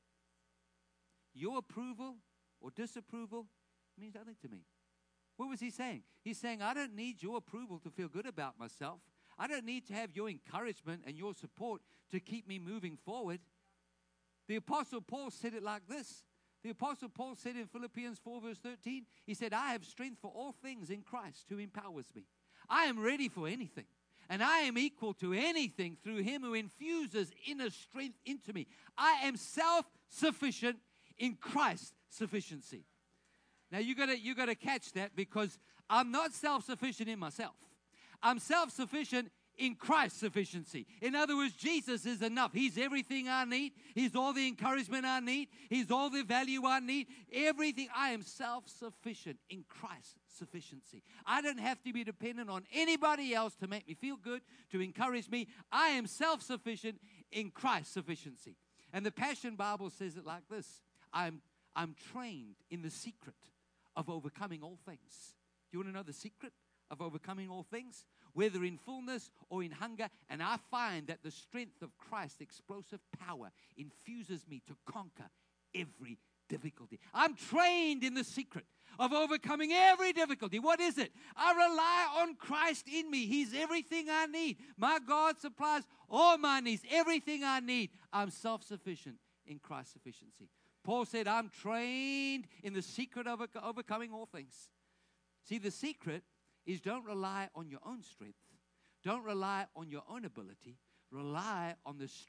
Your approval or disapproval means nothing to me. What was He saying? He's saying, I don't need your approval to feel good about myself. I don't need to have your encouragement and your support to keep me moving forward. The Apostle Paul said it like this. The Apostle Paul said in Philippians four, verse thirteen, he said, I have strength for all things in Christ who empowers me. I am ready for anything. And I am equal to anything through Him who infuses inner strength into me. I am self-sufficient in Christ's sufficiency. Now, you gotta, you gotta catch that, because I'm not self-sufficient in myself. I'm self-sufficient in Christ's sufficiency. In other words, Jesus is enough. He's everything I need. He's all the encouragement I need. He's all the value I need. Everything. I am self-sufficient in Christ's sufficiency. I don't have to be dependent on anybody else to make me feel good, to encourage me. I am self-sufficient in Christ's sufficiency. And the Passion Bible says it like this. I'm, I'm trained in the secret of overcoming all things. Do you want to know the secret of overcoming all things? Whether in fullness or in hunger, and I find that the strength of Christ's explosive power infuses me to conquer every difficulty. I'm trained in the secret of overcoming every difficulty. What is it? I rely on Christ in me. He's everything I need. My God supplies all my needs, everything I need. I'm self-sufficient in Christ's sufficiency. Paul said, I'm trained in the secret of overcoming all things. See, the secret is don't rely on your own strength. Don't rely on your own ability. Rely on the strength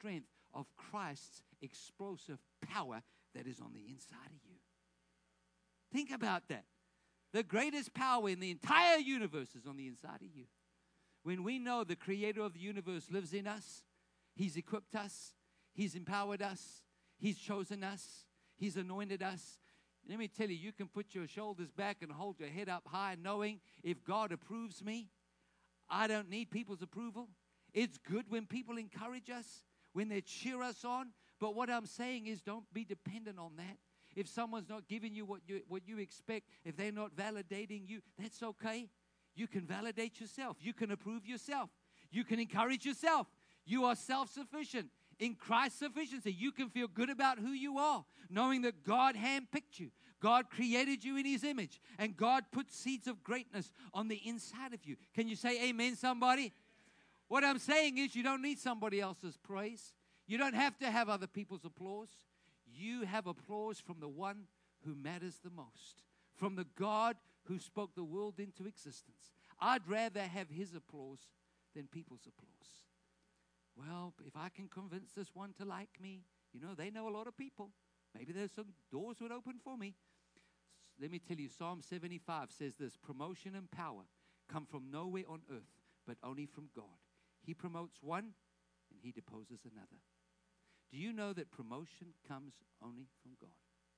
of Christ's explosive power that is on the inside of you. Think about that. The greatest power in the entire universe is on the inside of you. When we know the creator of the universe lives in us, he's equipped us, he's empowered us, he's chosen us, he's anointed us. Let me tell you, you can put your shoulders back and hold your head up high, knowing if God approves me, I don't need people's approval. It's good when people encourage us, when they cheer us on. But what I'm saying is, don't be dependent on that. If someone's not giving you what you what you expect, if they're not validating you, that's okay. You can validate yourself. You can approve yourself. You can encourage yourself. You are self-sufficient. In Christ's sufficiency, you can feel good about who you are, knowing that God handpicked you. God created you in His image, and God put seeds of greatness on the inside of you. Can you say amen, somebody? What I'm saying is, you don't need somebody else's praise. You don't have to have other people's applause. You have applause from the one who matters the most, from the God who spoke the world into existence. I'd rather have His applause than people's applause. Well, if I can convince this one to like me, you know, they know a lot of people. Maybe there's some doors would open for me. Let me tell you, Psalm seventy-five says this: promotion and power come from nowhere on earth, but only from God. He promotes one and He deposes another. Do you know that promotion comes only from God?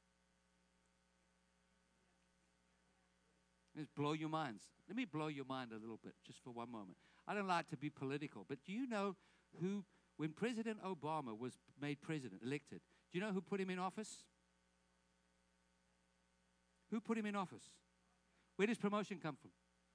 Let's blow your minds. Let me blow your mind a little bit, just for one moment. I don't like to be political, but do you know who, when President Obama was made president, elected, do you know who put him in office? Who put him in office? Where does promotion come from?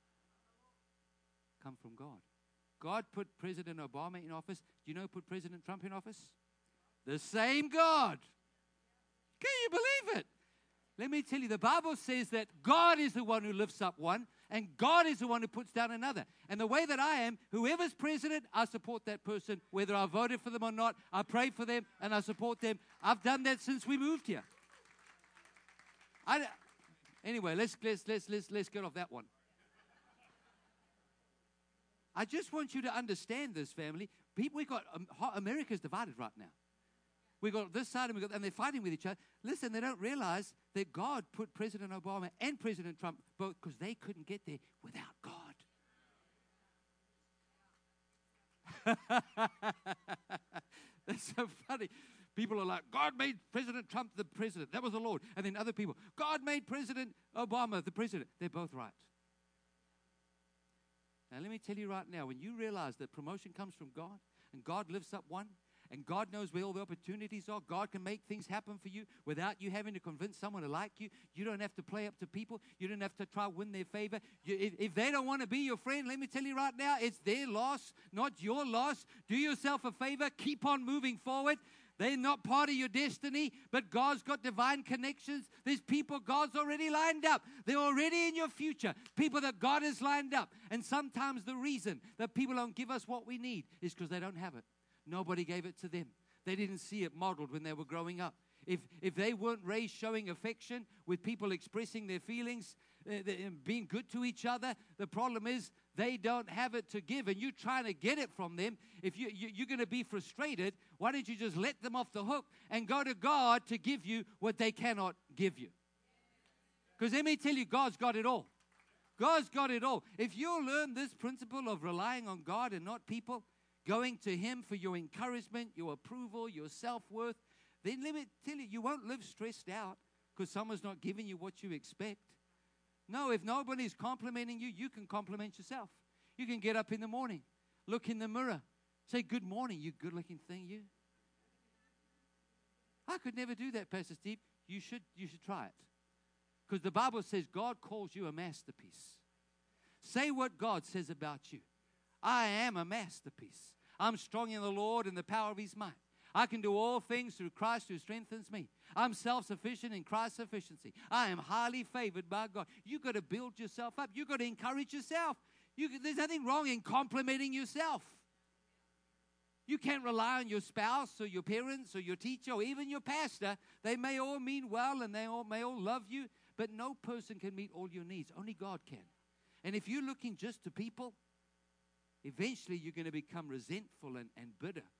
Come from God. God put President Obama in office. Do you know who put President Trump in office? The same God. Can you believe it? Let me tell you, the Bible says that God is the one who lifts up one, and God is the one who puts down another. And the way that I am, whoever's president, I support that person, whether I voted for them or not. I pray for them, and I support them. I've done that since we moved here. I, anyway, let's, let's, let's, let's, let's get off that one. I just want you to understand this, family. People, we got, um, America's divided right now. We got this side, and we got, and they're fighting with each other. Listen, they don't realize that God put President Obama and President Trump both because they couldn't get there without God. That's so funny. People are like, God made President Trump the president. That was the Lord. And then other people, God made President Obama the president. They're both right. Now, let me tell you right now, when you realize that promotion comes from God, and God lifts up one, and God knows where all the opportunities are. God can make things happen for you without you having to convince someone to like you. You don't have to play up to people. You don't have to try to win their favor. You, if, if they don't want to be your friend, let me tell you right now, it's their loss, not your loss. Do yourself a favor. Keep on moving forward. They're not part of your destiny, but God's got divine connections. There's people God's already lined up. They're already in your future. People that God has lined up. And sometimes the reason that people don't give us what we need is because they don't have it. Nobody gave it to them. They didn't see it modeled when they were growing up. If if they weren't raised showing affection with people expressing their feelings, uh, being good to each other, the problem is they don't have it to give, and you're trying to get it from them. If you, you, you're going to be frustrated, why don't you just let them off the hook and go to God to give you what they cannot give you? Because let me tell you, God's got it all. God's got it all. If you learn this principle of relying on God and not people, going to Him for your encouragement, your approval, your self-worth, then let me tell you, you won't live stressed out because someone's not giving you what you expect. No, if nobody's complimenting you, you can compliment yourself. You can get up in the morning, look in the mirror, say, good morning, you good-looking thing, you. I could never do that, Pastor Steve. You should, you should try it. Because the Bible says God calls you a masterpiece. Say what God says about you. I am a masterpiece. I'm strong in the Lord and the power of His might. I can do all things through Christ who strengthens me. I'm self-sufficient in Christ's sufficiency. I am highly favored by God. You've got to build yourself up. You've got to encourage yourself. You, there's nothing wrong in complimenting yourself. You can't rely on your spouse or your parents or your teacher or even your pastor. They may all mean well and they all may all love you, but no person can meet all your needs. Only God can. And if you're looking just to people, eventually you're going to become resentful and, and bitter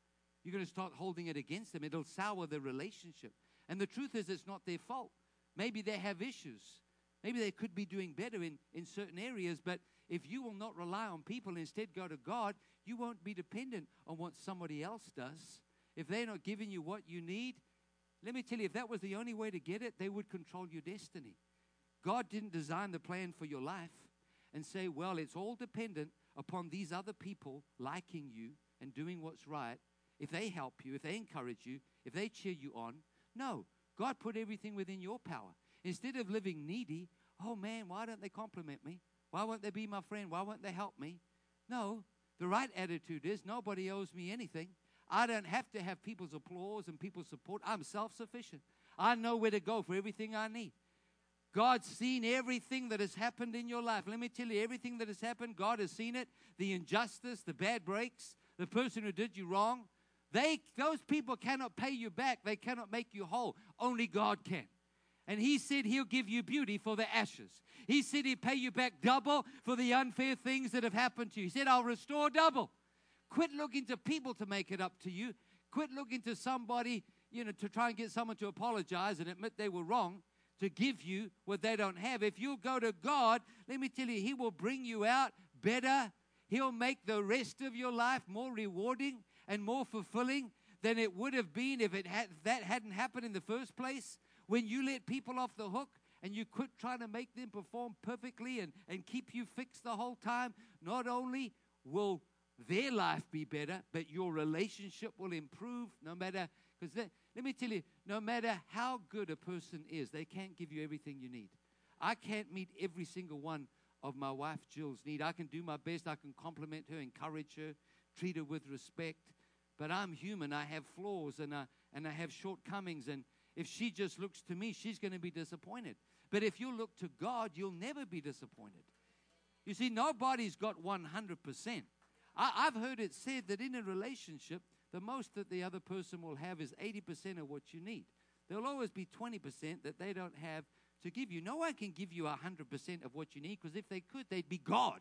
You're going to start holding it against them. It'll sour the relationship. And the truth is, it's not their fault. Maybe they have issues. Maybe they could be doing better in, in certain areas, but if you will not rely on people and instead go to God, you won't be dependent on what somebody else does. If they're not giving you what you need, let me tell you, if that was the only way to get it, they would control your destiny. God didn't design the plan for your life and say, well, it's all dependent upon these other people liking you and doing what's right. If they help you, if they encourage you, if they cheer you on. No, God put everything within your power. Instead of living needy, oh man, why don't they compliment me? Why won't they be my friend? Why won't they help me? No, the right attitude is nobody owes me anything. I don't have to have people's applause and people's support. I'm self-sufficient. I know where to go for everything I need. God's seen everything that has happened in your life. Let me tell you, everything that has happened, God has seen it. The injustice, the bad breaks, the person who did you wrong. They, those people cannot pay you back. They cannot make you whole. Only God can. And He said He'll give you beauty for the ashes. He said He'd pay you back double for the unfair things that have happened to you. He said, I'll restore double. Quit looking to people to make it up to you. Quit looking to somebody, you know, to try and get someone to apologize and admit they were wrong, to give you what they don't have. If you'll go to God, let me tell you, He will bring you out better. He'll make the rest of your life more rewarding and more fulfilling than it would have been if it had, that hadn't happened in the first place. When you let people off the hook and you quit trying to make them perform perfectly and, and keep you fixed the whole time, not only will their life be better, but your relationship will improve no matter, because let me tell you, no matter how good a person is, they can't give you everything you need. I can't meet every single one of my wife Jill's need. I can do my best. I can compliment her, encourage her, treat her with respect. But I'm human. I have flaws and I, and I have shortcomings. And if she just looks to me, she's going to be disappointed. But if you look to God, you'll never be disappointed. You see, nobody's got one hundred percent. I, I've heard it said that in a relationship, the most that the other person will have is eighty percent of what you need. There'll always be twenty percent that they don't have to give you. No one can give you one hundred percent of what you need, because if they could, they'd be God.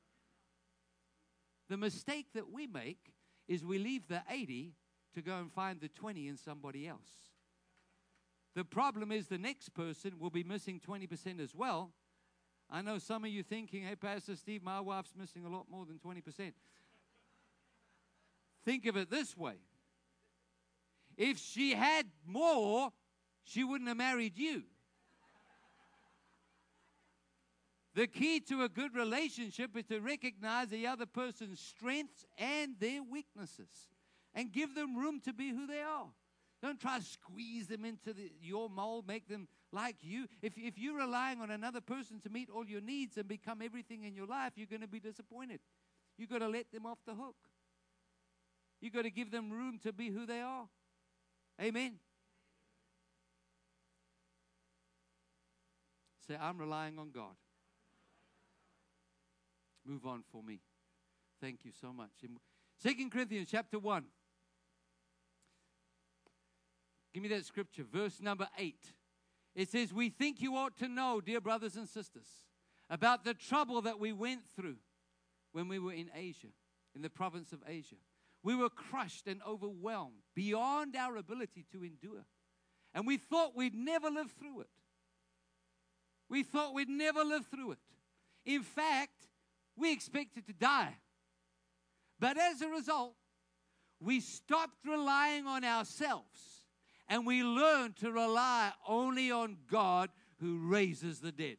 The mistake that we make is we leave the eighty to go and find the twenty in somebody else. The problem is the next person will be missing twenty percent as well. I know some of you thinking, hey, Pastor Steve, my wife's missing a lot more than twenty percent. Think of it this way. If she had more, she wouldn't have married you. The key to a good relationship is to recognize the other person's strengths and their weaknesses and give them room to be who they are. Don't try to squeeze them into the, your mold, make them like you. If, if you're relying on another person to meet all your needs and become everything in your life, you're going to be disappointed. You've got to let them off the hook. You've got to give them room to be who they are. Amen. Say, I'm relying on God. Move on for me. Thank you so much. In Second Corinthians chapter one. Give me that scripture, verse number eight. It says, we think you ought to know, dear brothers and sisters, about the trouble that we went through when we were in Asia, in the province of Asia. We were crushed and overwhelmed beyond our ability to endure. And we thought we'd never live through it. We thought we'd never live through it. In fact, we expected to die. But as a result, we stopped relying on ourselves and we learned to rely only on God who raises the dead.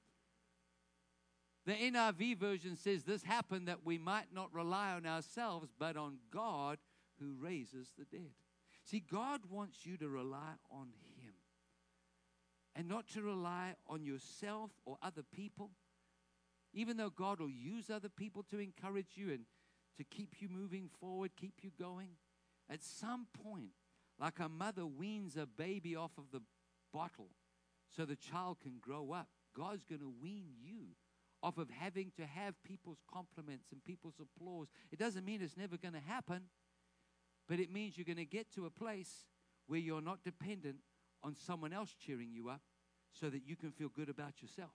The N I V version says this happened that we might not rely on ourselves, but on God who raises the dead. See, God wants you to rely on Him and not to rely on yourself or other people. Even though God will use other people to encourage you and to keep you moving forward, keep you going, at some point, like a mother weans a baby off of the bottle so the child can grow up, God's going to wean you off of having to have people's compliments and people's applause. It doesn't mean it's never going to happen, but it means you're going to get to a place where you're not dependent on someone else cheering you up so that you can feel good about yourself.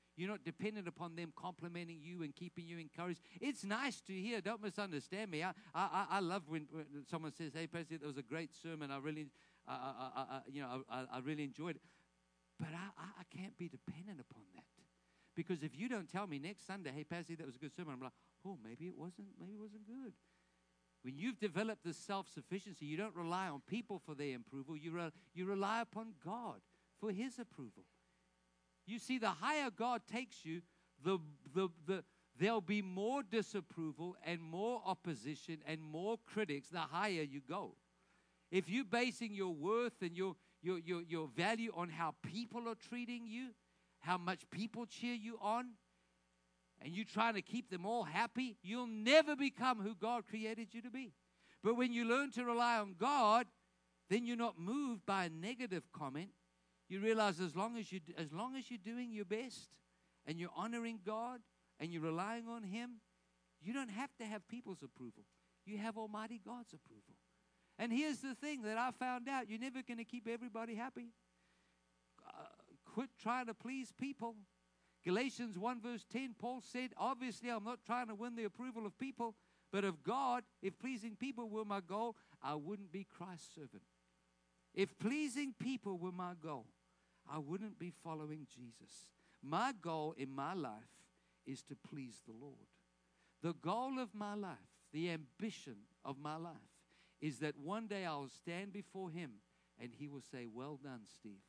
You're not dependent upon them complimenting you and keeping you encouraged. It's nice to hear. Don't misunderstand me. I I, I love when, when someone says, "Hey, Pastor, that was a great sermon. I really, uh, I, I, I, you know, I, I really enjoyed it." But I, I, I can't be dependent upon that. Because if you don't tell me next Sunday, "Hey, Pastor, that was a good sermon," I'm like, "Oh, maybe it wasn't. Maybe it wasn't good." When you've developed this self-sufficiency, you don't rely on people for their approval. You, re- you rely upon God for His approval. You see, the higher God takes you, the, the, the, there'll be more disapproval and more opposition and more critics the higher you go. If you're basing your worth and your, your, your, your value on how people are treating you, how much people cheer you on, and you're trying to keep them all happy, you'll never become who God created you to be. But when you learn to rely on God, then you're not moved by a negative comment. You realize as long as, you, as long as you're doing your best and you're honoring God and you're relying on Him, you don't have to have people's approval. You have Almighty God's approval. And here's the thing that I found out. You're never going to keep everybody happy. Uh, quit trying to please people. Galatians one verse ten, Paul said, obviously I'm not trying to win the approval of people, but of God. If pleasing people were my goal, I wouldn't be Christ's servant. If pleasing people were my goal, I wouldn't be following Jesus. My goal in my life is to please the Lord. The goal of my life, the ambition of my life, is that one day I'll stand before Him and He will say, "Well done, Steve.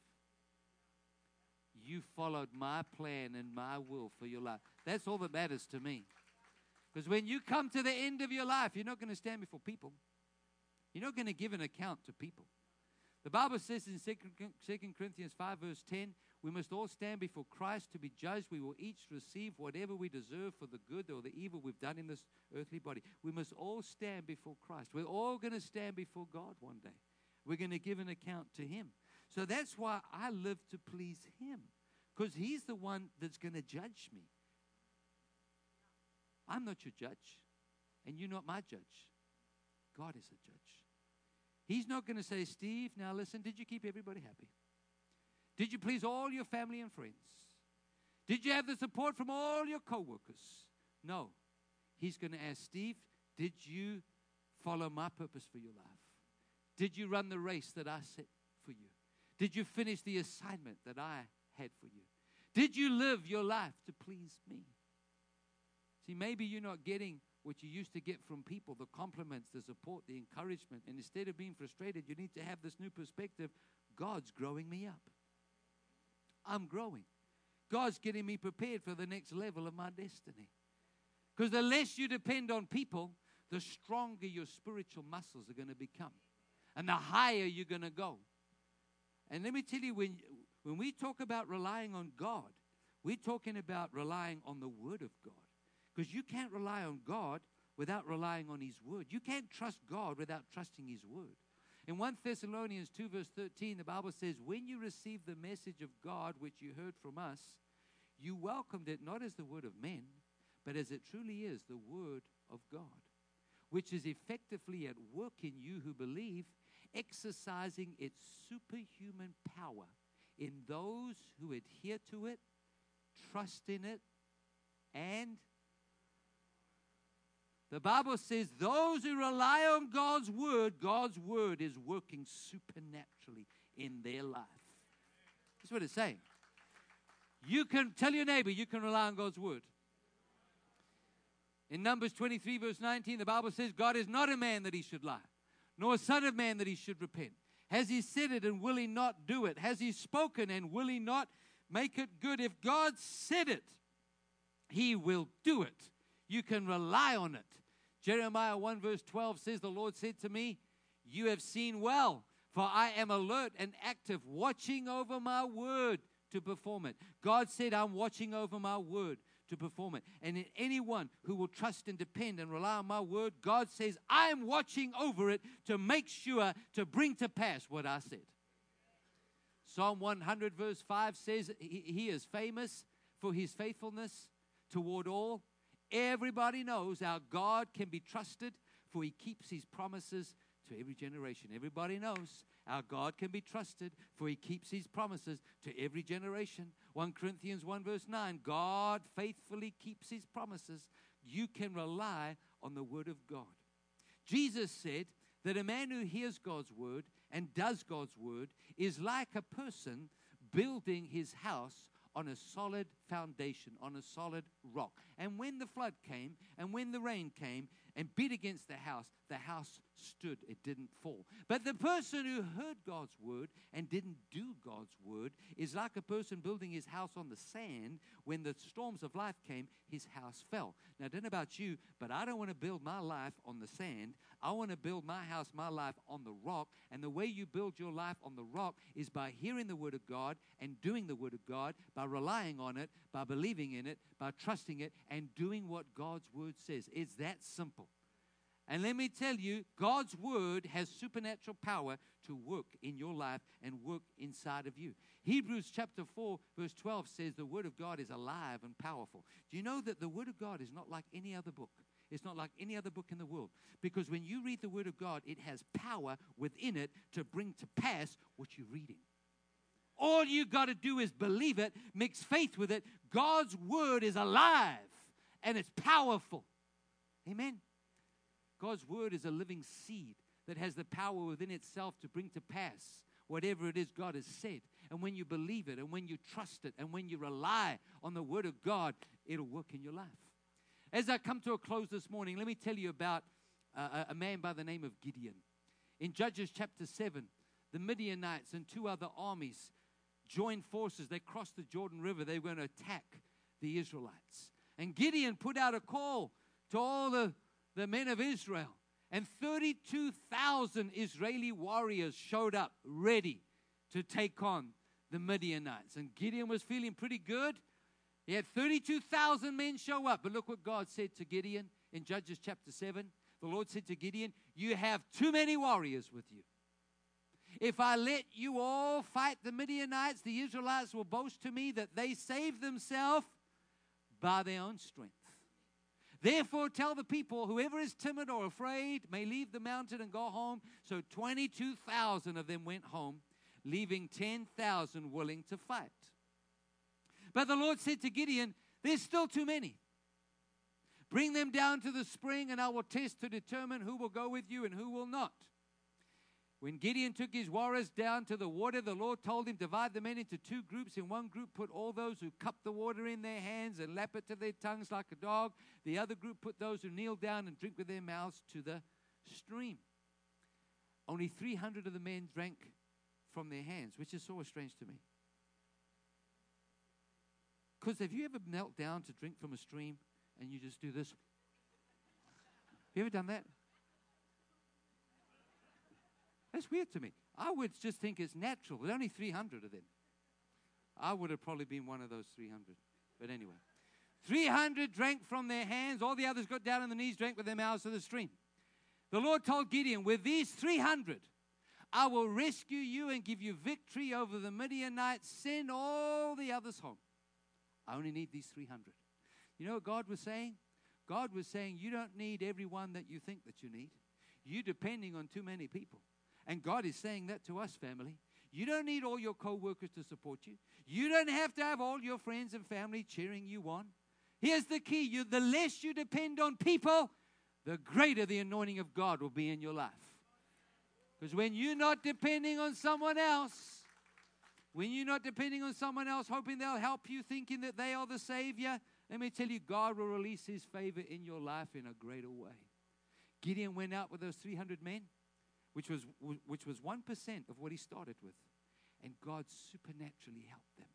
You followed my plan and my will for your life." That's all that matters to me. Because when you come to the end of your life, you're not going to stand before people. You're not going to give an account to people. The Bible says in Second Corinthians five verse ten, we must all stand before Christ to be judged. We will each receive whatever we deserve for the good or the evil we've done in this earthly body. We must all stand before Christ. We're all going to stand before God one day. We're going to give an account to Him. So that's why I live to please Him, because He's the one that's going to judge me. I'm not your judge, and you're not my judge. God is the judge. He's not going to say, "Steve, now listen, did you keep everybody happy? Did you please all your family and friends? Did you have the support from all your co-workers?" No. He's going to ask, "Steve, did you follow my purpose for your life? Did you run the race that I set for you? Did you finish the assignment that I had for you? Did you live your life to please me?" See, maybe you're not getting what you used to get from people, the compliments, the support, the encouragement. And instead of being frustrated, you need to have this new perspective. God's growing me up. I'm growing. God's getting me prepared for the next level of my destiny. Because the less you depend on people, the stronger your spiritual muscles are going to become. And the higher you're going to go. And let me tell you, when, when we talk about relying on God, we're talking about relying on the Word of God. Because you can't rely on God without relying on His Word. You can't trust God without trusting His Word. In First Thessalonians two verse thirteen, the Bible says, "When you received the message of God which you heard from us, you welcomed it not as the word of men, but as it truly is, the Word of God, which is effectively at work in you who believe, exercising its superhuman power in those who adhere to it, trust in it, and..." The Bible says those who rely on God's Word, God's Word is working supernaturally in their life. That's what it's saying. You can tell your neighbor you can rely on God's Word. In Numbers twenty-three verse nineteen, the Bible says God is not a man that He should lie, nor a son of man that He should repent. Has He said it and will He not do it? Has He spoken and will He not make it good? If God said it, He will do it. You can rely on it. Jeremiah one verse twelve says, "The Lord said to me, you have seen well, for I am alert and active, watching over my word to perform it." God said, "I'm watching over my word to perform it." And in anyone who will trust and depend and rely on my word, God says, "I'm watching over it to make sure to bring to pass what I said." Psalm one hundred verse five says he, he is famous for His faithfulness toward all. Everybody knows our God can be trusted, for He keeps His promises to every generation. Everybody knows Our God can be trusted, for he keeps his promises to every generation. First Corinthians one verse nine, God faithfully keeps his promises. You can rely on the word of God. Jesus said that a man who hears God's word and does God's word is like a person building his house on a solid foundation, on a solid rock. And when the flood came, and when the rain came and beat against the house, the house stood. It didn't fall. But the person who heard God's word and didn't do God's word is like a person building his house on the sand. When the storms of life came, his house fell. Now, I don't know about you, but I don't want to build my life on the sand. I want to build my house, my life on the rock. And the way you build your life on the rock is by hearing the word of God and doing the word of God, by relying on it, by believing in it, by trusting it, and doing what God's word says. It's that simple. And let me tell you, God's word has supernatural power to work in your life and work inside of you. Hebrews chapter four, verse twelve says the word of God is alive and powerful. Do you know that the word of God is not like any other book? It's not like any other book in the world. Because when you read the word of God, it has power within it to bring to pass what you're reading. All you got to do is believe it, mix faith with it. God's word is alive and it's powerful. Amen. God's word is a living seed that has the power within itself to bring to pass whatever it is God has said. And when you believe it, and when you trust it, and when you rely on the word of God, it'll work in your life. As I come to a close this morning, let me tell you about uh, a man by the name of Gideon. In Judges chapter seven, the Midianites and two other armies joined forces. They crossed the Jordan River. They were going to attack the Israelites. And Gideon put out a call to all the the men of Israel, and thirty-two thousand Israeli warriors showed up ready to take on the Midianites. And Gideon was feeling pretty good. He had thirty-two thousand men show up. But look what God said to Gideon in Judges chapter seven. The Lord said to Gideon, you have too many warriors with you. If I let you all fight the Midianites, the Israelites will boast to me that they saved themselves by their own strength. Therefore, tell the people, whoever is timid or afraid may leave the mountain and go home. So twenty-two thousand of them went home, leaving ten thousand willing to fight. But the Lord said to Gideon, there's still too many. Bring them down to the spring, and I will test to determine who will go with you and who will not. When Gideon took his warriors down to the water, the Lord told him, divide the men into two groups. In one group, put all those who cup the water in their hands and lap it to their tongues like a dog. The other group, put those who kneel down and drink with their mouths to the stream. Only three hundred of the men drank from their hands, which is so strange to me. Because have you ever knelt down to drink from a stream and you just do this? Have you ever done that? That's weird to me. I would just think it's natural. There's only three hundred of them. I would have probably been one of those three hundred. But anyway. three hundred drank from their hands. All the others got down on the knees, drank with their mouths to the stream. The Lord told Gideon, with these three hundred, I will rescue you and give you victory over the Midianites. Send all the others home. I only need these three hundred. You know what God was saying? God was saying, you don't need everyone that you think that you need. You're depending on too many people. And God is saying that to us, family. You don't need all your co-workers to support you. You don't have to have all your friends and family cheering you on. Here's the key. You, the less you depend on people, the greater the anointing of God will be in your life. Because when you're not depending on someone else, when you're not depending on someone else, hoping they'll help you, thinking that they are the Savior, let me tell you, God will release His favor in your life in a greater way. Gideon went out with those three hundred men. Which was which was one percent of what he started with. And God supernaturally helped them.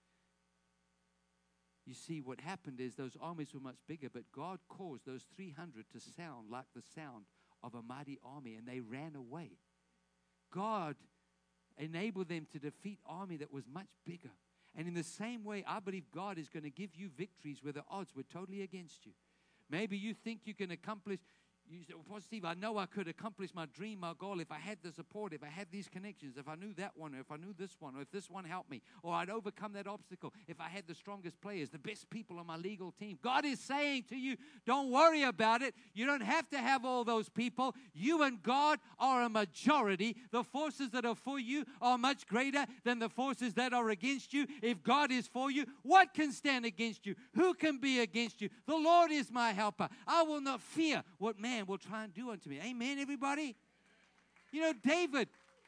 You see, what happened is those armies were much bigger, but God caused those three hundred to sound like the sound of a mighty army, and they ran away. God enabled them to defeat an army that was much bigger. And in the same way, I believe God is going to give you victories where the odds were totally against you. Maybe you think you can accomplish... You say, well, Pastor Steve, I know I could accomplish my dream, my goal, if I had the support, if I had these connections, if I knew that one, or if I knew this one, or if this one helped me, or I'd overcome that obstacle, if I had the strongest players, the best people on my legal team. God is saying to you, don't worry about it. You don't have to have all those people. You and God are a majority. The forces that are for you are much greater than the forces that are against you. If God is for you, what can stand against you? Who can be against you? The Lord is my helper. I will not fear what man will try and do unto me. Amen, everybody? You know, David,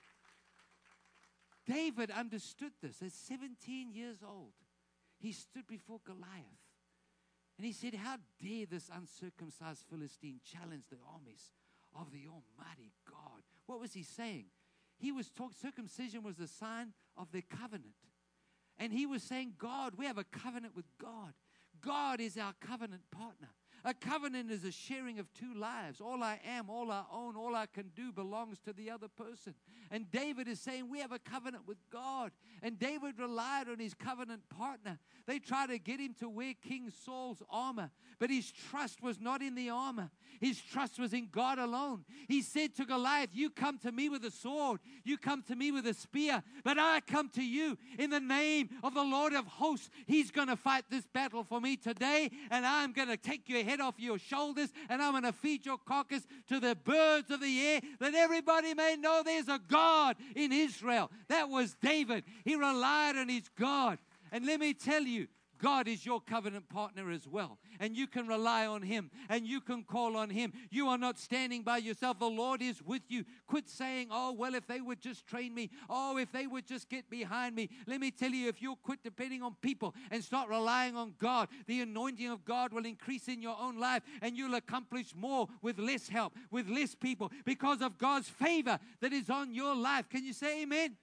David understood this. At seventeen years old, he stood before Goliath. And he said, how dare this uncircumcised Philistine challenge the armies of the Almighty God? What was he saying? He was talking, circumcision was a sign of their covenant. And he was saying, God, we have a covenant with God. God is our covenant partner. A covenant is a sharing of two lives. All I am, all I own, all I can do belongs to the other person. And David is saying we have a covenant with God. And David relied on his covenant partner. They tried to get him to wear King Saul's armor, but his trust was not in the armor. His trust was in God alone. He said to Goliath, you come to me with a sword. You come to me with a spear, but I come to you in the name of the Lord of hosts. He's going to fight this battle for me today, and I'm going to take your head off your shoulders, and I'm going to feed your carcass to the birds of the air, that everybody may know there's a God in Israel. That was David. He relied on his God. And let me tell you, God is your covenant partner as well. And you can rely on Him. And you can call on Him. You are not standing by yourself. The Lord is with you. Quit saying, oh, well, if they would just train me. Oh, if they would just get behind me. Let me tell you, if you'll quit depending on people and start relying on God, the anointing of God will increase in your own life. And you'll accomplish more with less help, with less people, because of God's favor that is on your life. Can you say amen?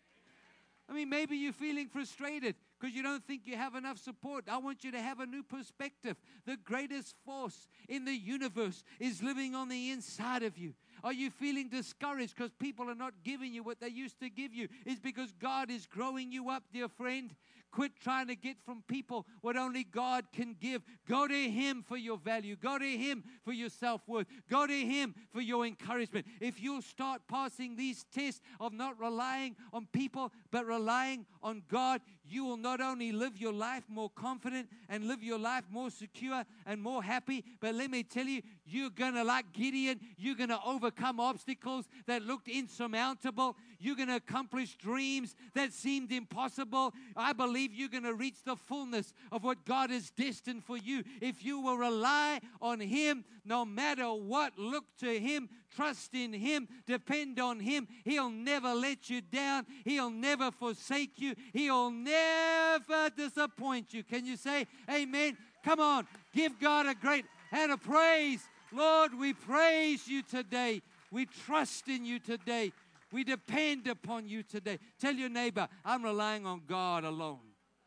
I mean, maybe you're feeling frustrated because you don't think you have enough support. I want you to have a new perspective. The greatest force in the universe is living on the inside of you. Are you feeling discouraged because people are not giving you what they used to give you? It's because God is growing you up, dear friend. Quit trying to get from people what only God can give. Go to Him for your value. Go to Him for your self-worth. Go to Him for your encouragement. If you'll start passing these tests of not relying on people, but relying on God, you will not only live your life more confident and live your life more secure and more happy, but let me tell you, you're going to, like Gideon, you're going to overcome obstacles that looked insurmountable. You're going to accomplish dreams that seemed impossible. I believe you're going to reach the fullness of what God has destined for you. If you will rely on Him, no matter what, look to Him, trust in Him, depend on Him. He'll never let you down. He'll never forsake you. He'll never disappoint you. Can you say amen? Come on, give God a great hand of praise. Lord, we praise you today. We trust in you today. We depend upon you today. Tell your neighbor, I'm relying on God alone.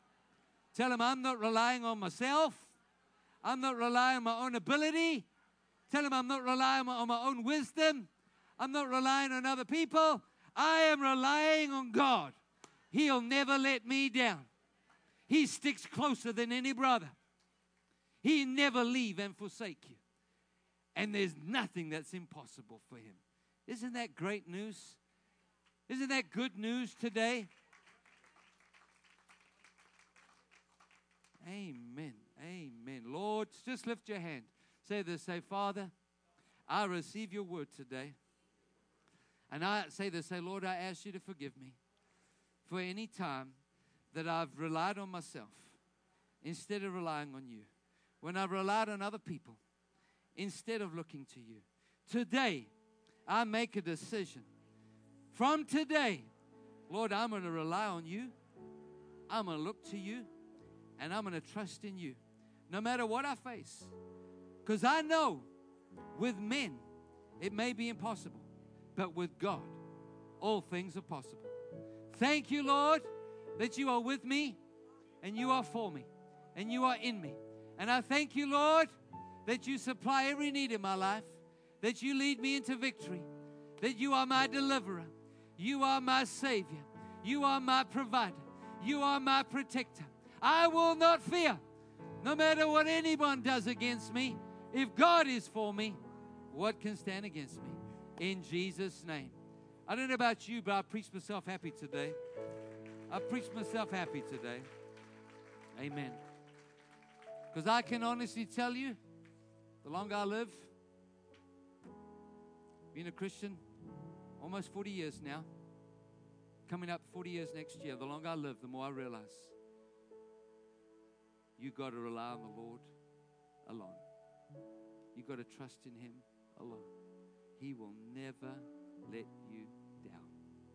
Tell him, I'm not relying on myself. I'm not relying on my own ability. Tell him, I'm not relying on my own wisdom. I'm not relying on other people. I am relying on God. He'll never let me down. He sticks closer than any brother. He never leave and forsake you. And there's nothing that's impossible for Him. Isn't that great news? Isn't that good news today? Amen. Amen. Lord, just lift your hand. Say this. Say, Father, I receive your word today. And I say this. Say, Lord, I ask you to forgive me for any time that I've relied on myself instead of relying on you. When I've relied on other people instead of looking to you. Today, I make a decision. From today, Lord, I'm going to rely on you. I'm going to look to you. And I'm going to trust in you. No matter what I face. Because I know with men, it may be impossible. But with God, all things are possible. Thank you, Lord, that you are with me. And you are for me. And you are in me. And I thank you, Lord, that you supply every need in my life. That you lead me into victory. That you are my deliverer. You are my Savior. You are my provider. You are my protector. I will not fear, no matter what anyone does against me. If God is for me, What can stand against me? In Jesus' name. I don't know about you, but I preached myself happy today. I preached myself happy today. Amen. Because I can honestly tell you, the longer I live, being a Christian, almost forty years now, coming up forty years next year, the longer I live, the more I realize you got to rely on the Lord alone. You got to trust in Him alone. He will never let you down.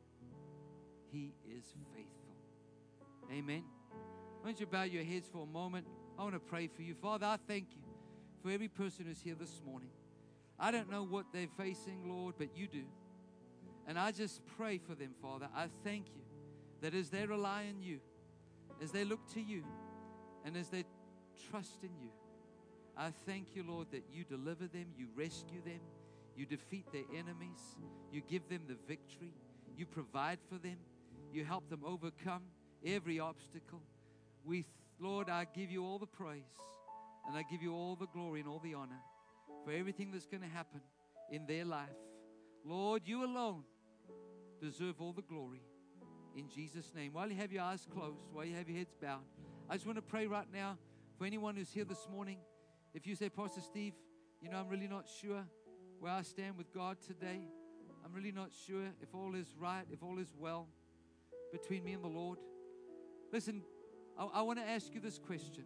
He is faithful. Amen. Why don't you bow your heads for a moment? I want to pray for you. Father, I thank you for every person who's here this morning. I don't know what they're facing, Lord, but you do. And I just pray for them, Father. I thank you that as they rely on you, as they look to you, and as they trust in you, I thank you, Lord, that you deliver them, you rescue them, you defeat their enemies, you give them the victory, you provide for them, you help them overcome every obstacle. We, Lord, I give you all the praise, and I give you all the glory and all the honor for everything that's going to happen in their life. Lord, you alone deserve all the glory. In Jesus' name. While you have your eyes closed, while you have your heads bowed, I just want to pray right now for anyone who's here this morning. If you say, Pastor Steve, you know, I'm really not sure where I stand with God today. I'm really not sure if all is right, if all is well between me and the Lord. Listen, I, I want to ask you this question.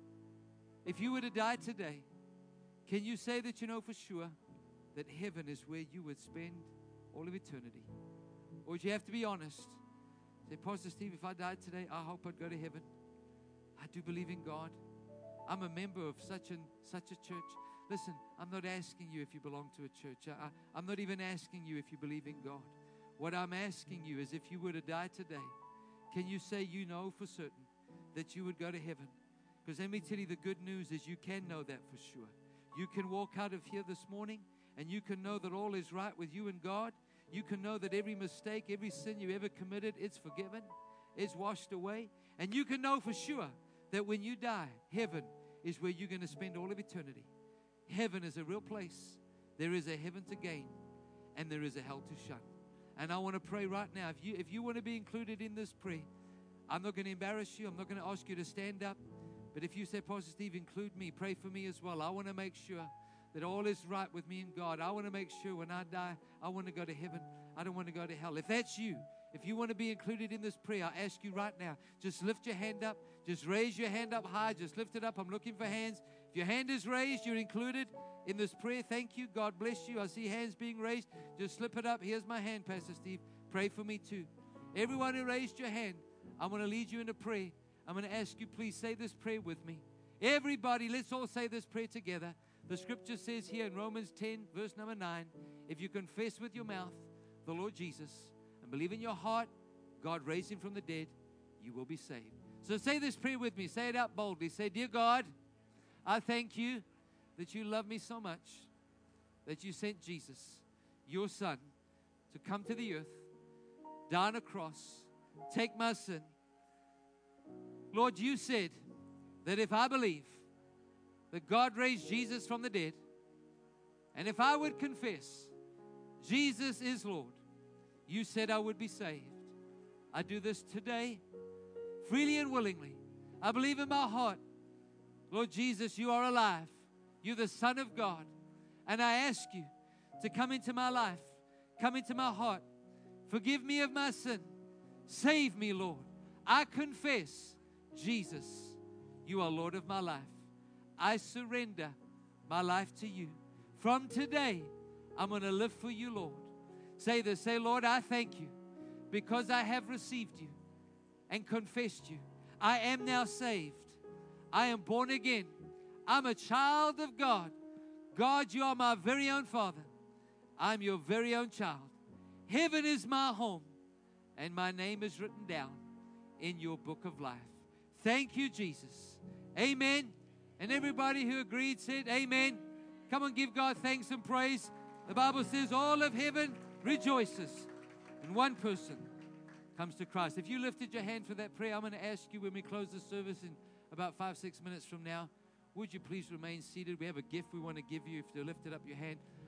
If you were to die today, can you say that you know for sure that heaven is where you would spend all of eternity? Or would you have to be honest? Say, Pastor Steve, if I died today, I hope I'd go to heaven. I do believe in God. I'm a member of such and such a church. Listen, I'm not asking you if you belong to a church. I, I'm not even asking you if you believe in God. What I'm asking you is if you were to die today, can you say you know for certain that you would go to heaven? Because let me tell you, the good news is you can know that for sure. You can walk out of here this morning and you can know that all is right with you and God. You can know that every mistake, every sin you ever committed, it's forgiven, it's washed away. And you can know for sure that when you die, heaven is where you're going to spend all of eternity. Heaven is a real place. There is a heaven to gain and there is a hell to shun. And I want to pray right now. If you, if you want to be included in this prayer, I'm not going to embarrass you. I'm not going to ask you to stand up. But if you say, Pastor Steve, include me, pray for me as well. I want to make sure that all is right with me and God. I want to make sure when I die, I want to go to heaven. I don't want to go to hell. If that's you, if you want to be included in this prayer, I ask you right now, just lift your hand up. Just raise your hand up high. Just lift it up. I'm looking for hands. If your hand is raised, you're included in this prayer. Thank you. God bless you. I see hands being raised. Just slip it up. Here's my hand, Pastor Steve. Pray for me too. Everyone who raised your hand, I'm going to lead you in a prayer. I'm going to ask you, please say this prayer with me. Everybody, let's all say this prayer together. The scripture says here in Romans ten, verse number nine, if you confess with your mouth the Lord Jesus and believe in your heart God raised him from the dead, you will be saved. So say this prayer with me. Say it out boldly. Say, dear God, I thank you that you love me so much that you sent Jesus, your son, to come to the earth, die on a cross, take my sin. Lord, you said that if I believe that God raised Jesus from the dead, and if I would confess Jesus is Lord, you said I would be saved. I do this today, freely and willingly. I believe in my heart, Lord Jesus, you are alive. You're the Son of God. And I ask you to come into my life, come into my heart. Forgive me of my sin. Save me, Lord. I confess, Jesus, you are Lord of my life. I surrender my life to you. From today, I'm going to live for you, Lord. Say this. Say, Lord, I thank you because I have received you and confessed you. I am now saved. I am born again. I'm a child of God. God, you are my very own Father. I'm your very own child. Heaven is my home, and my name is written down in your book of life. Thank you, Jesus. Amen. And everybody who agreed said amen. Come on, give God thanks and praise. The Bible says all of heaven rejoices, and one person comes to Christ. If you lifted your hand for that prayer, I'm going to ask you when we close the service in about five, six minutes from now, would you please remain seated? We have a gift we want to give you if you lifted up your hand.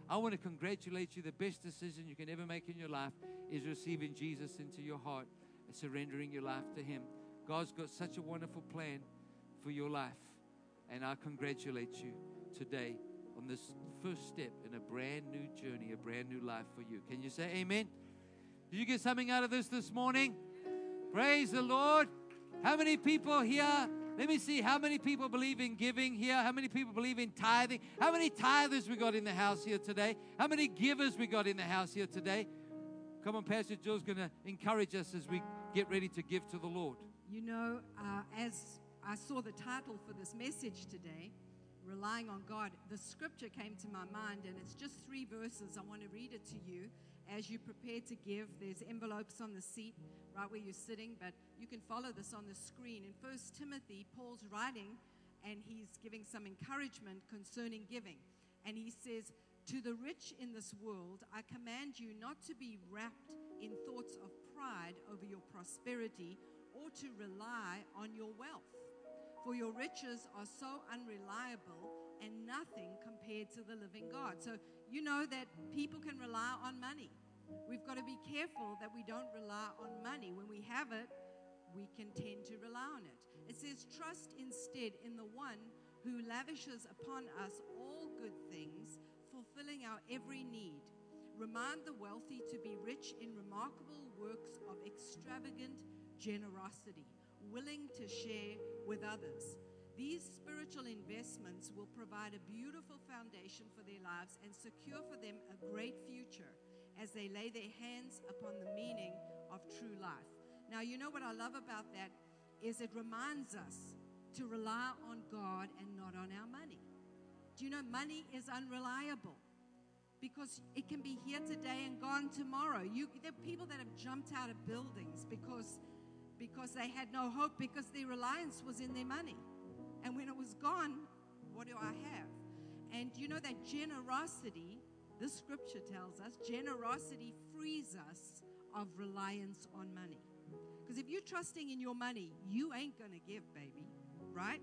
I want to congratulate you. The best decision you can ever make in your life is receiving Jesus into your heart and surrendering your life to Him. God's got such a wonderful plan for your life. And I congratulate you today on this first step in a brand new journey, a brand new life for you. Can you say amen? Did you get something out of this this morning? Praise the Lord. How many people here? Let me see. How many people believe in giving here? How many people believe in tithing? How many tithers we got in the house here today? How many givers we got in the house here today? Come on, Pastor Jill's going to encourage us as we get ready to give to the Lord. You know, uh, as I saw the title for this message today, Relying on God, the scripture came to my mind, and it's just three verses. I want to read it to you as you prepare to give. There's envelopes on the seat right where you're sitting, but you can follow this on the screen. In First Timothy, Paul's writing, and he's giving some encouragement concerning giving. And he says, "To the rich in this world, I command you not to be wrapped in thoughts of pride over your prosperity or to rely on your wealth. For your riches are so unreliable and nothing compared to the living God." So you know that people can rely on money. We've got to be careful that we don't rely on money. When we have it, we can tend to rely on it. It says, "Trust instead in the one who lavishes upon us all good things, fulfilling our every need. Remind the wealthy to be rich in remarkable works of extravagant generosity, willing to share with others. These spiritual investments will provide a beautiful foundation for their lives and secure for them a great future as they lay their hands upon the meaning of true life." Now, you know what I love about that is it reminds us to rely on God and not on our money. Do you know money is unreliable? Because it can be here today and gone tomorrow. You, there are people that have jumped out of buildings because because they had no hope, because their reliance was in their money. And when it was gone, what do I have? And you know that generosity, this scripture tells us, generosity frees us of reliance on money. Because if you're trusting in your money, you ain't going to give, baby, right?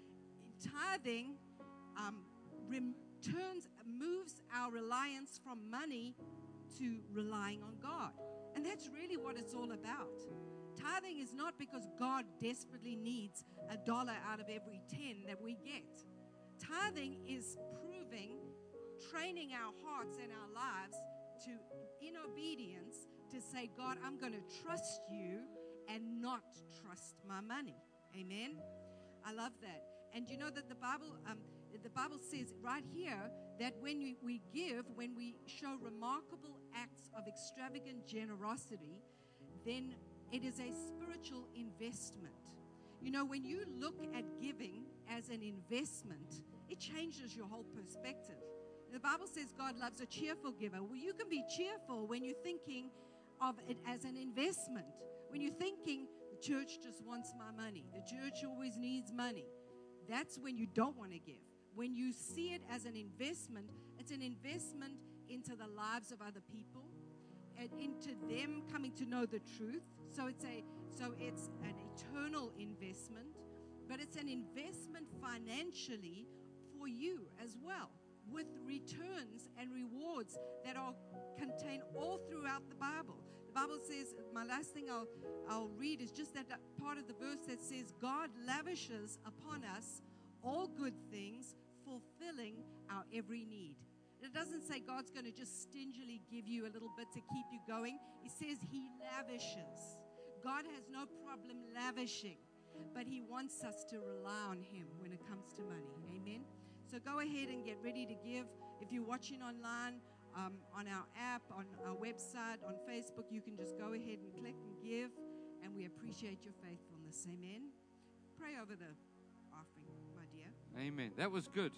Tithing um, rem- turns, moves our reliance from money to relying on God. And that's really what it's all about. Tithing is not because God desperately needs a dollar out of every ten that we get. Tithing is proving, training our hearts and our lives to, in obedience, to say, "God, I'm going to trust you and not trust my money." Amen? I love that. And you know that the Bible, um, the Bible says right here that when we, we give, when we show remarkable acts of extravagant generosity, then it is a spiritual investment. You know, when you look at giving as an investment, it changes your whole perspective. The Bible says God loves a cheerful giver. Well, you can be cheerful when you're thinking of it as an investment. When you're thinking, the church just wants my money, the church always needs money, that's when you don't want to give. When you see it as an investment, it's an investment into the lives of other people, and into them coming to know the truth. So it's a so it's an eternal investment, but it's an investment financially for you as well, with returns and rewards that are contained all throughout the Bible. The Bible says, my last thing I'll I'll read is just that part of the verse that says, "God lavishes upon us all good things, fulfilling our every need." It doesn't say God's going to just stingily give you a little bit to keep you going. It says He lavishes. God has no problem lavishing, but He wants us to rely on Him when it comes to money. Amen? So go ahead and get ready to give. If you're watching online, um, on our app, on our website, on Facebook, you can just go ahead and click and give, and we appreciate your faithfulness. Amen? Pray over the offering, my dear. Amen. That was good.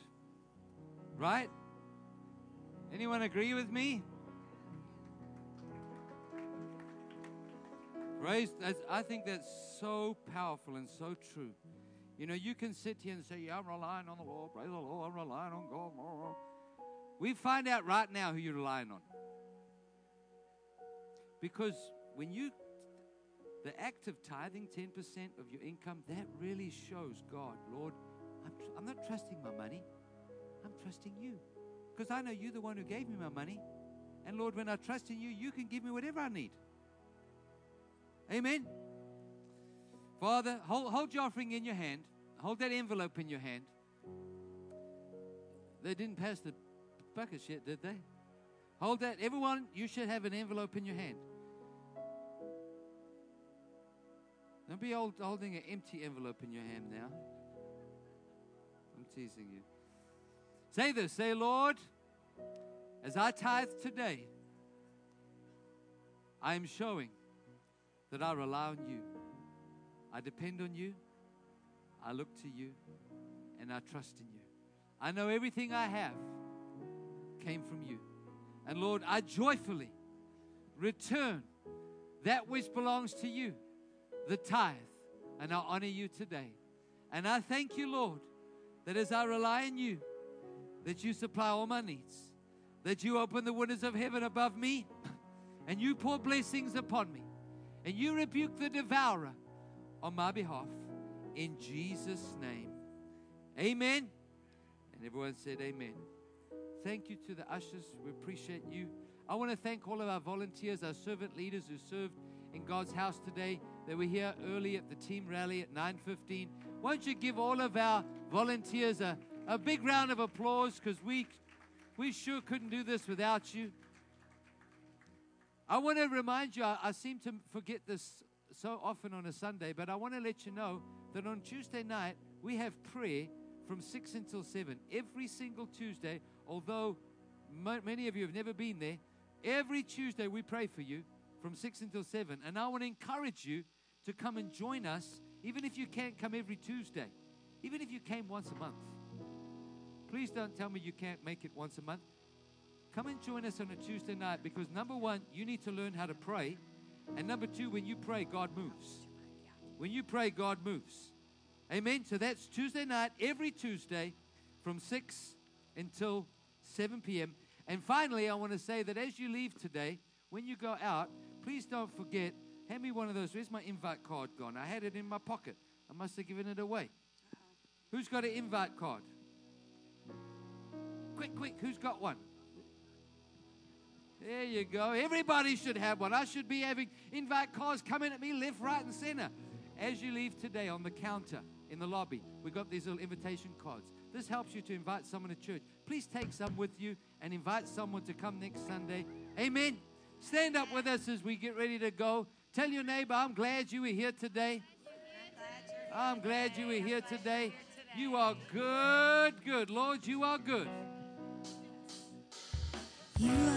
Right? Anyone agree with me? Praise. I think that's so powerful and so true. You know, you can sit here and say, "Yeah, I'm relying on the Lord. Praise the Lord. I'm relying on God." We find out right now who you're relying on. Because when you, the act of tithing ten percent of your income, that really shows God, "Lord, I'm, I'm not trusting my money. I'm trusting you." because I know you're the one who gave me my money. And Lord, when I trust in you, you can give me whatever I need. Amen. Father, hold, hold your offering in your hand. Hold that envelope in your hand. They didn't pass the buckets yet, did they? Hold that. Everyone, you should have an envelope in your hand. Don't be old, holding an empty envelope in your hand now. I'm teasing you. Say this. Say, Lord, as I tithe today, I am showing that I rely on you. I depend on you. I look to you. And I trust in you. I know everything I have came from you. And Lord, I joyfully return that which belongs to you, the tithe. And I honor you today. And I thank you, Lord, that as I rely on you, that you supply all my needs, that you open the windows of heaven above me, and you pour blessings upon me, and you rebuke the devourer on my behalf. In Jesus' name, amen. And everyone said amen. Thank you to the ushers. We appreciate you. I want to thank all of our volunteers, our servant leaders who served in God's house today. They were here early at the team rally at nine fifteen. Won't you give all of our volunteers a, a big round of applause, because we, we sure couldn't do this without you. I want to remind you, I, I seem to forget this so often on a Sunday, but I want to let you know that on Tuesday night, we have prayer from six until seven. Every single Tuesday, although m- many of you have never been there, every Tuesday we pray for you from six until seven. And I want to encourage you to come and join us, even if you can't come every Tuesday, even if you came once a month. Please don't tell me you can't make it once a month. Come and join us on a Tuesday night, because number one, you need to learn how to pray. And number two, when you pray, God moves. When you pray, God moves. Amen. So that's Tuesday night, every Tuesday from six until seven p.m. And finally, I want to say that as you leave today, when you go out, please don't forget, hand me one of those. Where's my invite card gone? I had it in my pocket. I must have given it away. Who's got an invite card? Quick, quick, who's got one? There you go. Everybody should have one. I should be having invite cards coming at me left, right, and center. As you leave today, on the counter in the lobby, we've got these little invitation cards. This helps you to invite someone to church. Please take some with you and invite someone to come next Sunday. Amen. Stand up with us as we get ready to go. Tell your neighbor, I'm glad you were here today. I'm glad you were here today. You are good, good. Lord, you are good. You